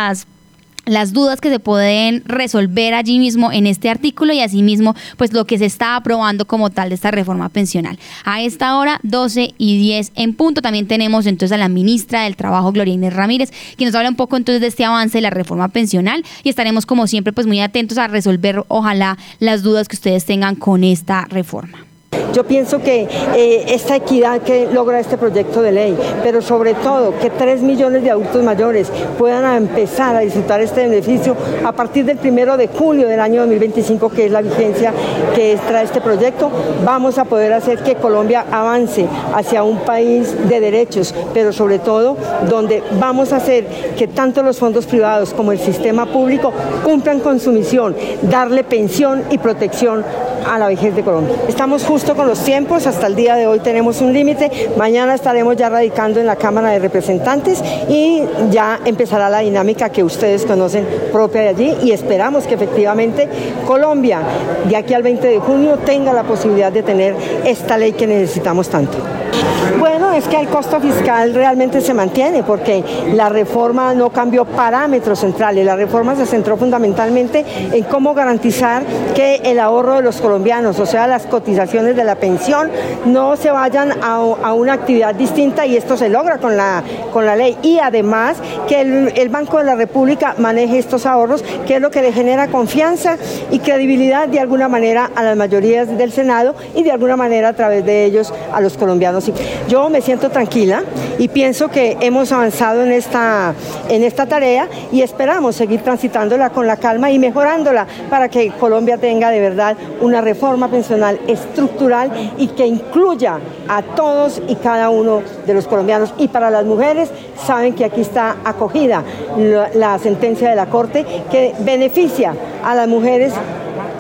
las dudas que se pueden resolver allí mismo en este artículo, y asimismo pues lo que se está aprobando como tal de esta reforma pensional. A esta hora 12:10 en punto también tenemos entonces a la ministra del Trabajo, Gloria Inés Ramírez, quien nos habla un poco entonces de este avance de la reforma pensional, y estaremos como siempre pues muy atentos a resolver ojalá las dudas que ustedes tengan con esta reforma. Yo pienso que esta equidad que logra este proyecto de ley, pero sobre todo que 3 millones de adultos mayores puedan empezar a disfrutar este beneficio a partir del 1 de julio del año 2025, que es la vigencia que trae este proyecto, vamos a poder hacer que Colombia avance hacia un país de derechos, pero sobre todo donde vamos a hacer que tanto los fondos privados como el sistema público cumplan con su misión, darle pensión y protección a la vejez de Colombia. Estamos justo con los tiempos, hasta el día de hoy tenemos un límite, mañana estaremos ya radicando en la Cámara de Representantes y ya empezará la dinámica que ustedes conocen propia de allí, y esperamos que efectivamente Colombia de aquí al 20 de junio tenga la posibilidad de tener esta ley que necesitamos tanto. Bueno, es que el costo fiscal realmente se mantiene porque la reforma no cambió parámetros centrales, la reforma se centró fundamentalmente en cómo garantizar que el ahorro de los colombianos, o sea, las cotizaciones de la pensión, no se vayan a una actividad distinta, y esto se logra con la ley, y además que el Banco de la República maneje estos ahorros, que es lo que le genera confianza y credibilidad de alguna manera a las mayorías del Senado y de alguna manera a través de ellos a los colombianos. Yo me siento tranquila y pienso que hemos avanzado en esta tarea, y esperamos seguir transitándola con la calma y mejorándola para que Colombia tenga de verdad una reforma pensional estructural y que incluya a todos y cada uno de los colombianos. Y para las mujeres, saben que aquí está acogida la sentencia de la Corte que beneficia a las mujeres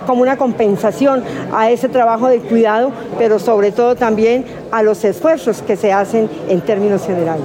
como una compensación a ese trabajo de cuidado, pero sobre todo también a los esfuerzos que se hacen en términos generales.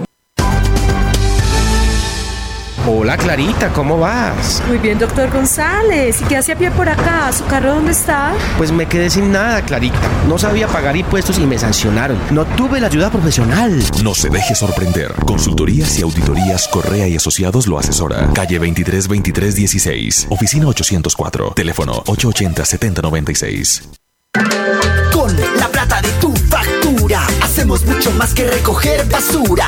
Hola Clarita, ¿cómo vas? Muy bien, doctor González. ¿Y qué hace a pie por acá? ¿Su carro dónde está? Pues me quedé sin nada, Clarita. No sabía pagar impuestos y me sancionaron. No tuve la ayuda profesional. No se deje sorprender. Consultorías y auditorías Correa y Asociados lo asesora. Calle 23 23 16. Oficina 804. Teléfono 880-7096. Con la plata de tu factura hacemos mucho más que recoger basura.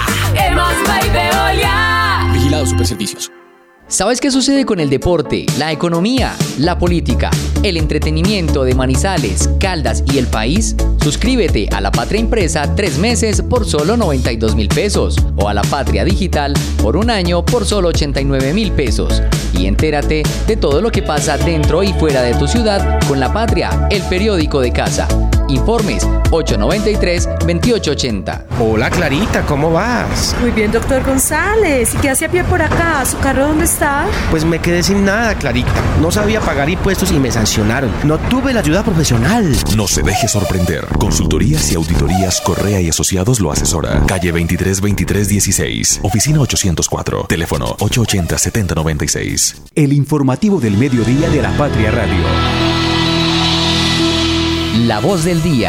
Vigilado Superservicios. ¿Sabes qué sucede con el deporte, la economía, la política, el entretenimiento de Manizales, Caldas y el país? Suscríbete a La Patria Impresa 3 meses por solo 92.000 pesos o a La Patria Digital por un año por solo 89.000 pesos. Y entérate de todo lo que pasa dentro y fuera de tu ciudad con La Patria, el periódico de casa. Informes 893-2880. Hola Clarita, ¿cómo vas? Muy bien, doctor González. ¿Y qué hace a pie por acá? ¿Su carro dónde está? Pues me quedé sin nada, Clarita. No sabía pagar impuestos y me sancionaron. No tuve la ayuda profesional. No se deje sorprender. Consultorías y auditorías Correa y Asociados lo asesora. Calle 23 23 16. Oficina 804. Teléfono 880-7096. El informativo del mediodía de La Patria Radio. La voz del día.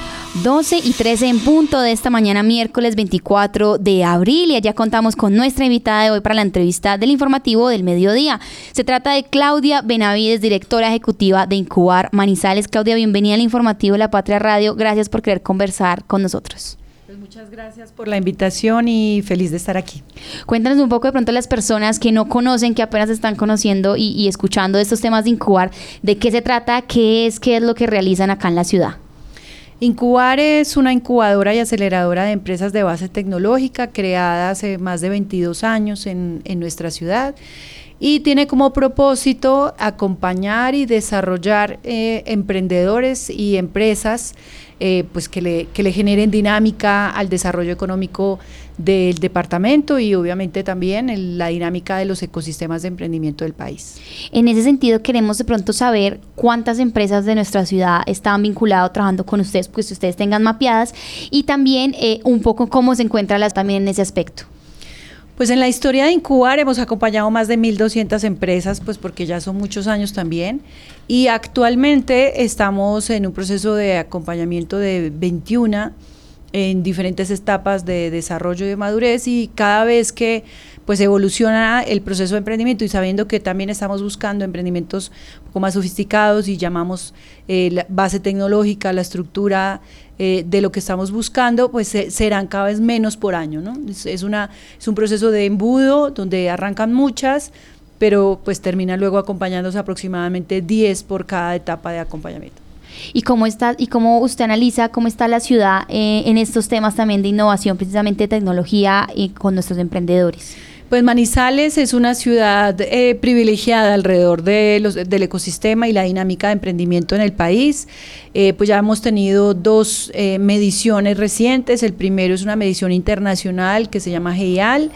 12:13 en punto de esta mañana, miércoles 24 de abril, y allá contamos con nuestra invitada de hoy para la entrevista del informativo del mediodía. Se trata de Claudia Benavides, directora ejecutiva de Incubar Manizales. Claudia, bienvenida al informativo de La Patria Radio. Gracias por querer conversar con nosotros. Pues muchas gracias por la invitación y feliz de estar aquí. Cuéntanos un poco de pronto a las personas que no conocen, que apenas están conociendo y escuchando estos temas de Incubar, de qué se trata, qué es lo que realizan acá en la ciudad. Incubar es una incubadora y aceleradora de empresas de base tecnológica creada hace más de 22 años en nuestra ciudad, y tiene como propósito acompañar y desarrollar emprendedores y empresas pues que le generen dinámica al desarrollo económico del departamento y obviamente también la dinámica de los ecosistemas de emprendimiento del país. En ese sentido, queremos de pronto saber cuántas empresas de nuestra ciudad están vinculadas trabajando con ustedes, pues que ustedes tengan mapeadas, y también un poco cómo se encuentra también en ese aspecto. Pues en la historia de Incubar hemos acompañado más de 1.200 empresas, pues porque ya son muchos años también, y actualmente estamos en un proceso de acompañamiento de 21 en diferentes etapas de desarrollo y de madurez, y cada vez que pues evoluciona el proceso de emprendimiento, y sabiendo que también estamos buscando emprendimientos un poco más sofisticados y llamamos la base tecnológica, la estructura de lo que estamos buscando, pues serán cada vez menos por año, ¿no? Es un proceso de embudo donde arrancan muchas, pero pues terminan luego acompañándose aproximadamente 10 por cada etapa de acompañamiento. ¿Y cómo usted analiza cómo está la ciudad en estos temas también de innovación, precisamente de tecnología, y con nuestros emprendedores? Pues Manizales es una ciudad privilegiada alrededor del ecosistema y la dinámica de emprendimiento en el país. Pues ya hemos tenido 2 mediciones recientes. El primero es una medición internacional que se llama GEIAL,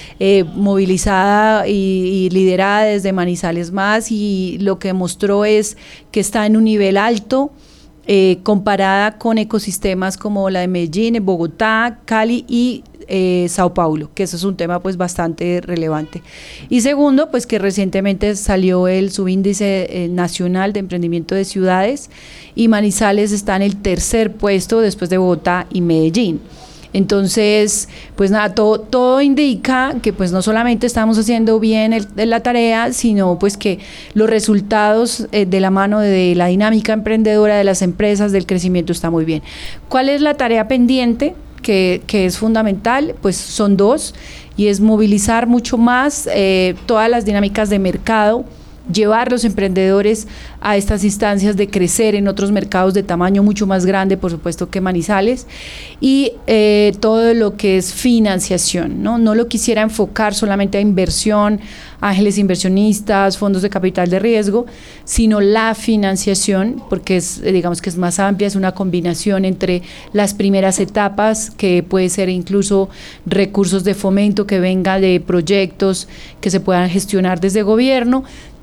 movilizada y liderada desde Manizales Más, y lo que mostró es que está en un nivel alto comparada con ecosistemas como la de Medellín, Bogotá, Cali y Sao Paulo, que eso es un tema pues bastante relevante. Y segundo, pues que recientemente salió el subíndice nacional de emprendimiento de ciudades, y Manizales está en el 3er puesto después de Bogotá y Medellín. Entonces, pues nada, todo indica que pues no solamente estamos haciendo bien la tarea, sino pues que los resultados de la mano de la dinámica emprendedora de las empresas, del crecimiento, está muy bien. ¿Cuál es la tarea pendiente? Que es fundamental, pues son 2, y es movilizar mucho más todas las dinámicas de mercado, llevar los emprendedores a estas instancias de crecer en otros mercados de tamaño mucho más grande, por supuesto, que Manizales, y todo lo que es financiación, ¿no? No lo quisiera enfocar solamente a inversión, ángeles inversionistas, fondos de capital de riesgo, sino la financiación, porque digamos que es más amplia, es una combinación entre las primeras etapas, que puede ser incluso recursos de fomento que venga de proyectos que se puedan gestionar desde gobierno,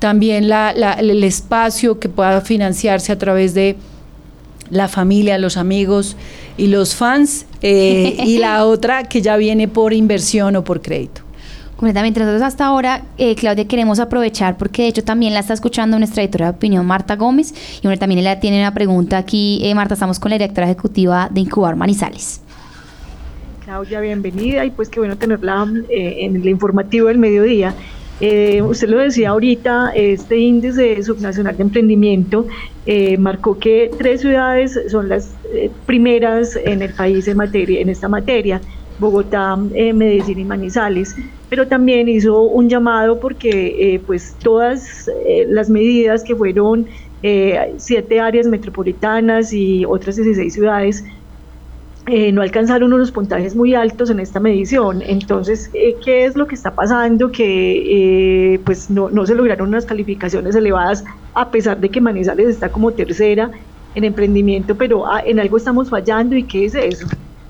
también el espacio que pueda financiarse a través de la familia, los amigos y los fans, y la otra que ya viene por inversión o por crédito. Completamente. Nosotros hasta ahora, Claudia, queremos aprovechar porque de hecho también la está escuchando nuestra editora de opinión, Marta Gómez, y bueno, también ella tiene una pregunta aquí. Marta, estamos con la directora ejecutiva de Incubar Manizales. Claudia, bienvenida, y pues qué bueno tenerla en el informativo del mediodía. Usted lo decía ahorita, este índice subnacional de emprendimiento marcó que 3 ciudades son las primeras en el país en esta materia: Bogotá, Medellín y Manizales, pero también hizo un llamado porque pues todas las medidas que fueron 7 áreas metropolitanas y otras 16 ciudades no alcanzaron unos puntajes muy altos en esta medición. Entonces, ¿qué es lo que está pasando? Que pues no se lograron unas calificaciones elevadas, a pesar de que Manizales está como tercera en emprendimiento, pero en algo estamos fallando. ¿Y qué es eso?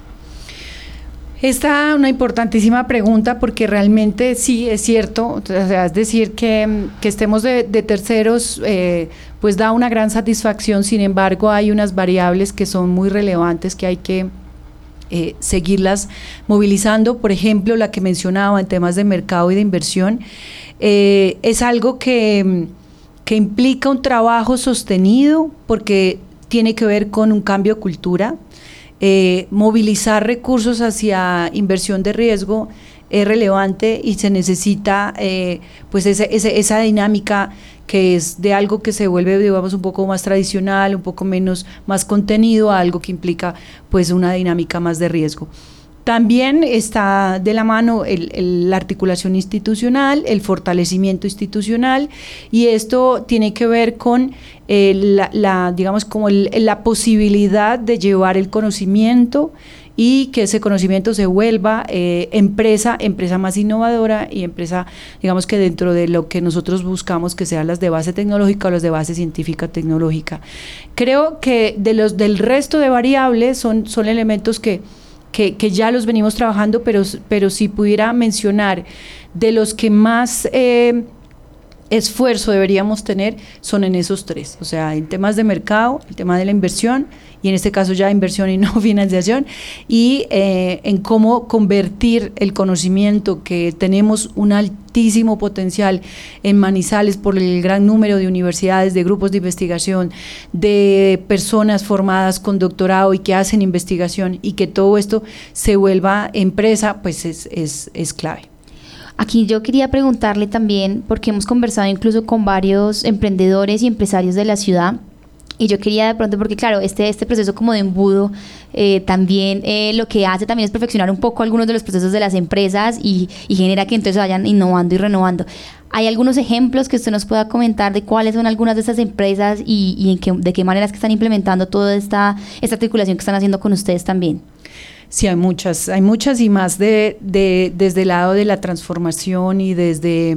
Esta es una importantísima pregunta, porque realmente sí es cierto, o sea, es decir, que estemos de terceros, pues da una gran satisfacción. Sin embargo, hay unas variables que son muy relevantes que hay que seguirlas movilizando. Por ejemplo, la que mencionaba en temas de mercado y de inversión, es algo que implica un trabajo sostenido, porque tiene que ver con un cambio de cultura. Movilizar recursos hacia inversión de riesgo es relevante y se necesita pues esa dinámica que es de algo que se vuelve, digamos, un poco más tradicional, un poco más contenido, a algo que implica pues una dinámica más de riesgo. También está de la mano la articulación institucional, el fortalecimiento institucional, y esto tiene que ver con digamos, como la posibilidad de llevar el conocimiento y que ese conocimiento se vuelva empresa más innovadora y empresa, digamos, que dentro de lo que nosotros buscamos que sean las de base tecnológica o las de base científica tecnológica. Creo que del resto de variables son elementos que ya los venimos trabajando, pero si pudiera mencionar de los que más esfuerzo deberíamos tener, son en esos 3, o sea, en temas de mercado, el tema de la inversión, y en este caso ya inversión y no financiación, y en cómo convertir el conocimiento, que tenemos un altísimo potencial en Manizales por el gran número de universidades, de grupos de investigación, de personas formadas con doctorado y que hacen investigación, y que todo esto se vuelva empresa, pues es clave. Aquí yo quería preguntarle también, porque hemos conversado incluso con varios emprendedores y empresarios de la ciudad, y yo quería de pronto, porque claro, este proceso como de embudo también lo que hace también es perfeccionar un poco algunos de los procesos de las empresas y genera que entonces vayan innovando y renovando. ¿Hay algunos ejemplos que usted nos pueda comentar de cuáles son algunas de estas empresas y de qué maneras que están implementando toda esta articulación que están haciendo con ustedes también? Sí, hay muchas y más desde el lado de la transformación y desde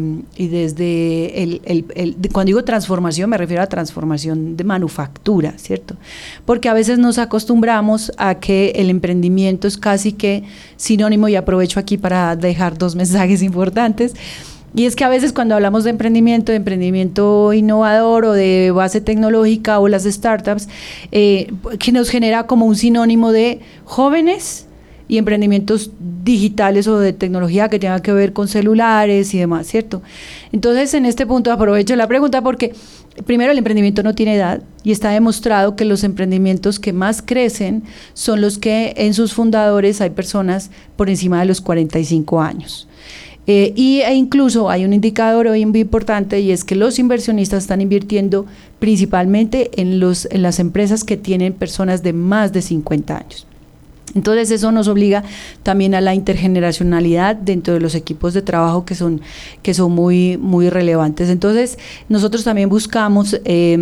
cuando digo transformación me refiero a transformación de manufactura, ¿cierto? Porque a veces nos acostumbramos a que el emprendimiento es casi que sinónimo, y aprovecho aquí para dejar 2 mensajes importantes. Y es que a veces cuando hablamos de emprendimiento innovador o de base tecnológica o las startups, que nos genera como un sinónimo de jóvenes y emprendimientos digitales o de tecnología que tengan que ver con celulares y demás, ¿cierto? Entonces, en este punto aprovecho la pregunta porque, primero, el emprendimiento no tiene edad, y está demostrado que los emprendimientos que más crecen son los que en sus fundadores hay personas por encima de los 45 años. E incluso hay un indicador hoy muy importante, y es que los inversionistas están invirtiendo principalmente en las empresas que tienen personas de más de 50 años. Entonces eso nos obliga también a la intergeneracionalidad dentro de los equipos de trabajo que son muy, muy relevantes. Entonces nosotros también buscamos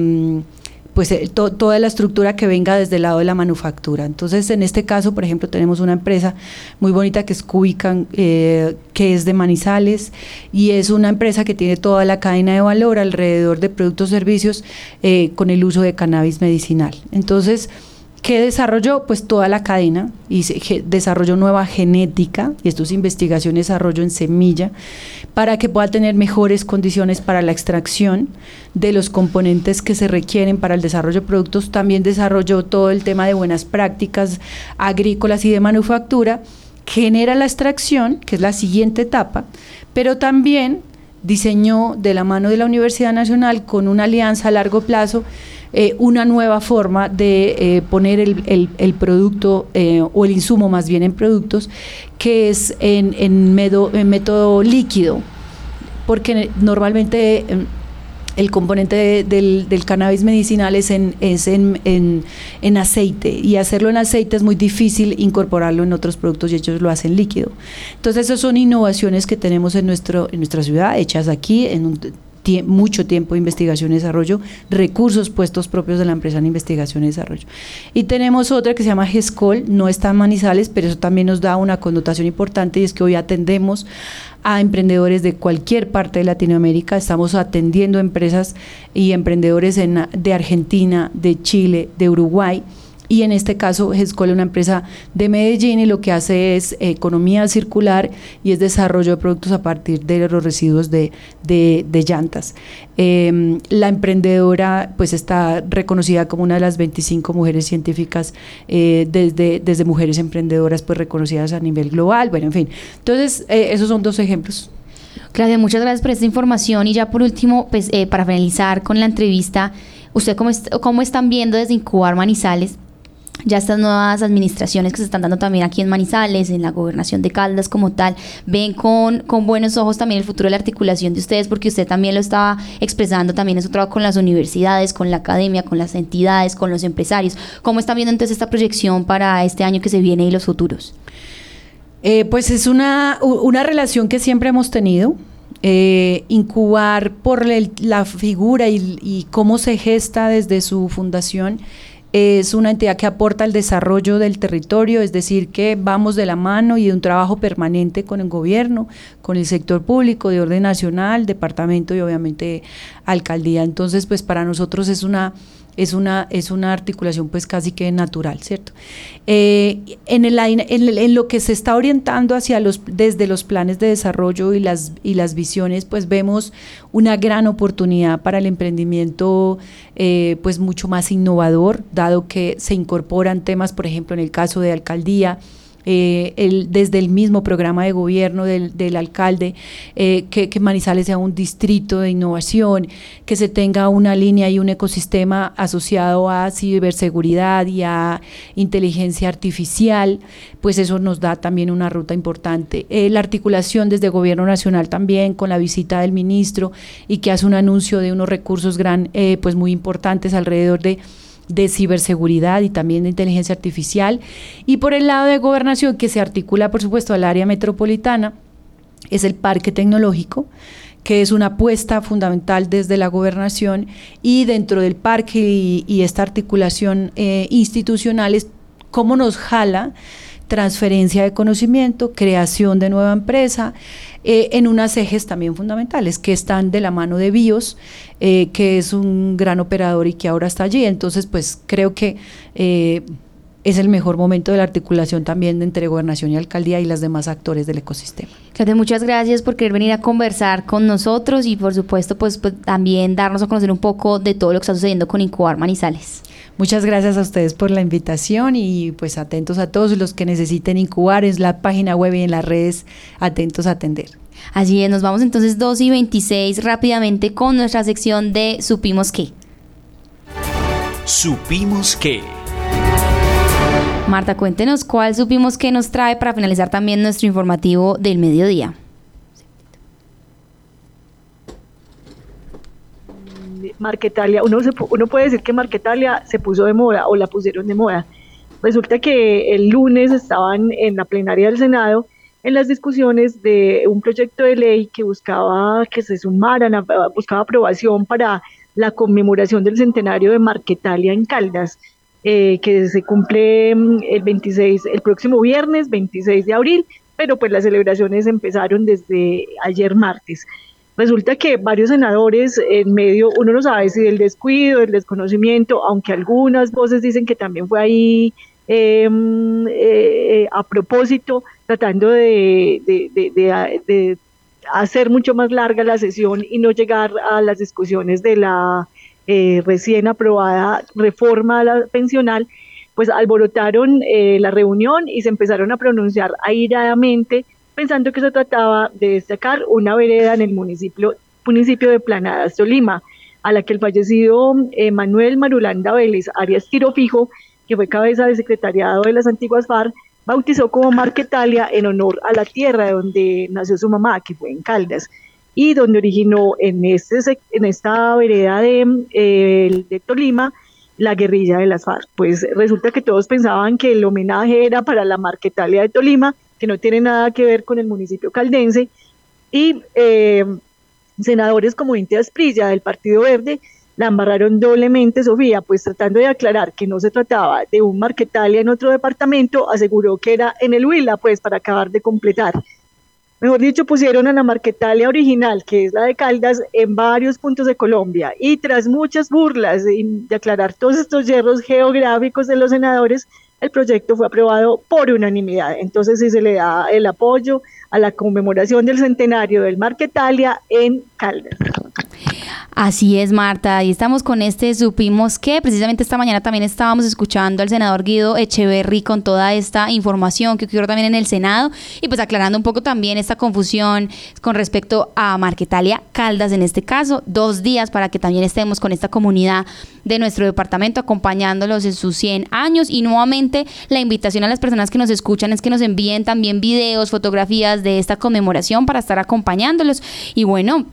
toda la estructura que venga desde el lado de la manufactura. Entonces, en este caso, por ejemplo, tenemos una empresa muy bonita que es Cubican, que es de Manizales, y es una empresa que tiene toda la cadena de valor alrededor de productos y servicios con el uso de cannabis medicinal. Entonces, ¿Qué desarrolló? Pues toda la cadena, y desarrolló nueva genética, y esto es investigación y desarrollo en semilla, para que pueda tener mejores condiciones para la extracción de los componentes que se requieren para el desarrollo de productos. También desarrolló todo el tema de buenas prácticas agrícolas y de manufactura, genera la extracción, que es la siguiente etapa, pero también diseñó de la mano de la Universidad Nacional, con una alianza a largo plazo, una nueva forma de poner el producto o el insumo más bien en productos, que es en método líquido, porque normalmente el componente del cannabis medicinal es en aceite, y hacerlo en aceite es muy difícil incorporarlo en otros productos, y ellos lo hacen líquido. Entonces esas son innovaciones que tenemos en nuestra ciudad, hechas aquí en mucho tiempo de investigación y desarrollo, recursos puestos propios de la empresa en investigación y desarrollo. Y tenemos otra que se llama GESCOL, no está en Manizales, pero eso también nos da una connotación importante, y es que hoy atendemos a emprendedores de cualquier parte de Latinoamérica. Estamos atendiendo empresas y emprendedores de Argentina, de Chile, de Uruguay, y en este caso GESCOL es una empresa de Medellín, y lo que hace es economía circular y es desarrollo de productos a partir de los residuos de llantas. La emprendedora pues está reconocida como una de las 25 mujeres científicas, desde mujeres emprendedoras pues reconocidas a nivel global. Bueno, en fin, entonces esos son dos ejemplos. Claudia, muchas gracias por esta información, y ya por último, pues para finalizar con la entrevista, ¿usted cómo están viendo desde Incubar Manizales ya estas nuevas administraciones que se están dando también aquí en Manizales, en la gobernación de Caldas como tal? ¿Ven con buenos ojos también el futuro de la articulación de ustedes? Porque usted también lo estaba expresando también en su trabajo con las universidades, con la academia, con las entidades, con los empresarios. ¿Cómo están viendo entonces esta proyección para este año que se viene y los futuros? Pues es una relación que siempre hemos tenido. Incubar, por la figura y cómo se gesta desde su fundación, es una entidad que aporta al desarrollo del territorio, es decir, que vamos de la mano y de un trabajo permanente con el gobierno, con el sector público de orden nacional, departamento y obviamente alcaldía. Entonces, pues para nosotros es una articulación pues casi que natural, ¿cierto? En lo que se está orientando desde los planes de desarrollo y las visiones, pues vemos una gran oportunidad para el emprendimiento pues mucho más innovador, dado que se incorporan temas, por ejemplo, en el caso de alcaldía, desde el mismo programa de gobierno del alcalde, que Manizales sea un distrito de innovación, que se tenga una línea y un ecosistema asociado a ciberseguridad y a inteligencia artificial, pues eso nos da también una ruta importante. La articulación desde gobierno nacional también con la visita del ministro, y que hace un anuncio de unos recursos pues muy importantes alrededor de ciberseguridad y también de inteligencia artificial. Y por el lado de gobernación, que se articula por supuesto al área metropolitana, es el parque tecnológico, que es una apuesta fundamental desde la gobernación, y dentro del parque y esta articulación institucional es cómo nos jala transferencia de conocimiento, creación de nueva empresa, en unos ejes también fundamentales que están de la mano de BIOS, que es un gran operador y que ahora está allí. Entonces, pues creo que es el mejor momento de la articulación también entre gobernación y alcaldía y los demás actores del ecosistema. Claudia, muchas gracias por querer venir a conversar con nosotros, y por supuesto pues también darnos a conocer un poco de todo lo que está sucediendo con Incubar Manizales. Muchas gracias a ustedes por la invitación, y pues atentos a todos los que necesiten incubar, es la página web y en las redes, atentos a atender. Así es, nos vamos entonces 2:26 rápidamente con nuestra sección de Supimos Qué. Supimos Qué. Marta, cuéntenos cuál supimos que nos trae para finalizar también nuestro informativo del mediodía. Marquetalia, uno puede decir que Marquetalia se puso de moda o la pusieron de moda. Resulta que el lunes estaban en la plenaria del Senado en las discusiones de un proyecto de ley que buscaba que se sumaran, buscaba aprobación para la conmemoración del centenario de Marquetalia en Caldas, que se cumple el próximo viernes 26 de abril, pero pues las celebraciones empezaron desde ayer martes. Resulta que varios senadores en medio, uno no sabe si del descuido, del desconocimiento, aunque algunas voces dicen que también fue ahí a propósito, tratando de hacer mucho más larga la sesión y no llegar a las discusiones de la recién aprobada reforma pensional, pues alborotaron la reunión y se empezaron a pronunciar airadamente, pensando que se trataba de destacar una vereda en el municipio de Planadas, Tolima, a la que el fallecido Manuel Marulanda Vélez Arias Tirofijo, que fue cabeza del secretariado de las antiguas FARC, bautizó como Marquetalia en honor a la tierra de donde nació su mamá, que fue en Caldas, y donde originó en esta vereda de Tolima la guerrilla de las FARC. Pues resulta que todos pensaban que el homenaje era para la Marquetalia de Tolima, que no tiene nada que ver con el municipio caldense, y senadores como Inti Asprilla del Partido Verde la embarraron doblemente, Sofía, pues tratando de aclarar que no se trataba de un Marquetalia en otro departamento, aseguró que era en el Huila, pues para acabar de completar. Mejor dicho, pusieron a la Marquetalia original, que es la de Caldas, en varios puntos de Colombia, y tras muchas burlas de aclarar todos estos yerros geográficos de los senadores, el proyecto fue aprobado por unanimidad. Entonces sí se le da el apoyo a la conmemoración del centenario del Marquetalia en Caldas. Así es, Marta, y estamos con supimos que precisamente esta mañana también estábamos escuchando al senador Guido Echeverry con toda esta información que ocurrió también en el Senado, y pues aclarando un poco también esta confusión con respecto a Marquetalia Caldas, en este caso, 2 días para que también estemos con esta comunidad de nuestro departamento acompañándolos en sus 100 años, y nuevamente la invitación a las personas que nos escuchan es que nos envíen también videos, fotografías de esta conmemoración para estar acompañándolos. Y bueno,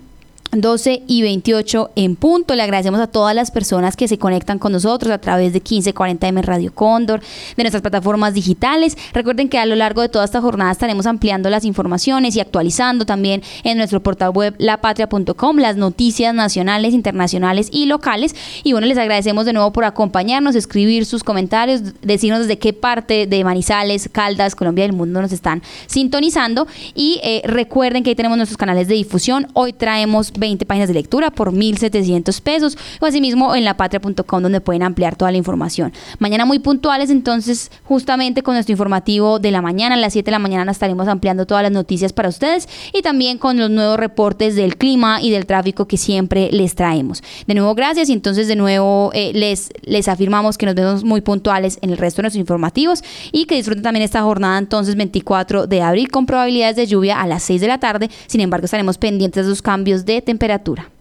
12:28 en punto. Le agradecemos a todas las personas que se conectan con nosotros a través de 1540M Radio Cóndor, de nuestras plataformas digitales. Recuerden que a lo largo de toda esta jornada estaremos ampliando las informaciones y actualizando también en nuestro portal web lapatria.com las noticias nacionales, internacionales y locales. Y bueno, les agradecemos de nuevo por acompañarnos, escribir sus comentarios, decirnos desde qué parte de Manizales, Caldas, Colombia y el mundo nos están sintonizando. Y recuerden que ahí tenemos nuestros canales de difusión. Hoy traemos 20 páginas de lectura por 1.700 pesos, o asimismo en lapatria.com, donde pueden ampliar toda la información. Mañana muy puntuales, entonces, justamente con nuestro informativo de la mañana, a las 7 de la mañana estaremos ampliando todas las noticias para ustedes, y también con los nuevos reportes del clima y del tráfico que siempre les traemos. De nuevo, gracias, y entonces de nuevo les afirmamos que nos vemos muy puntuales en el resto de nuestros informativos, y que disfruten también esta jornada, entonces, 24 de abril, con probabilidades de lluvia a las 6 de la tarde. Sin embargo, estaremos pendientes de los cambios de temperatura.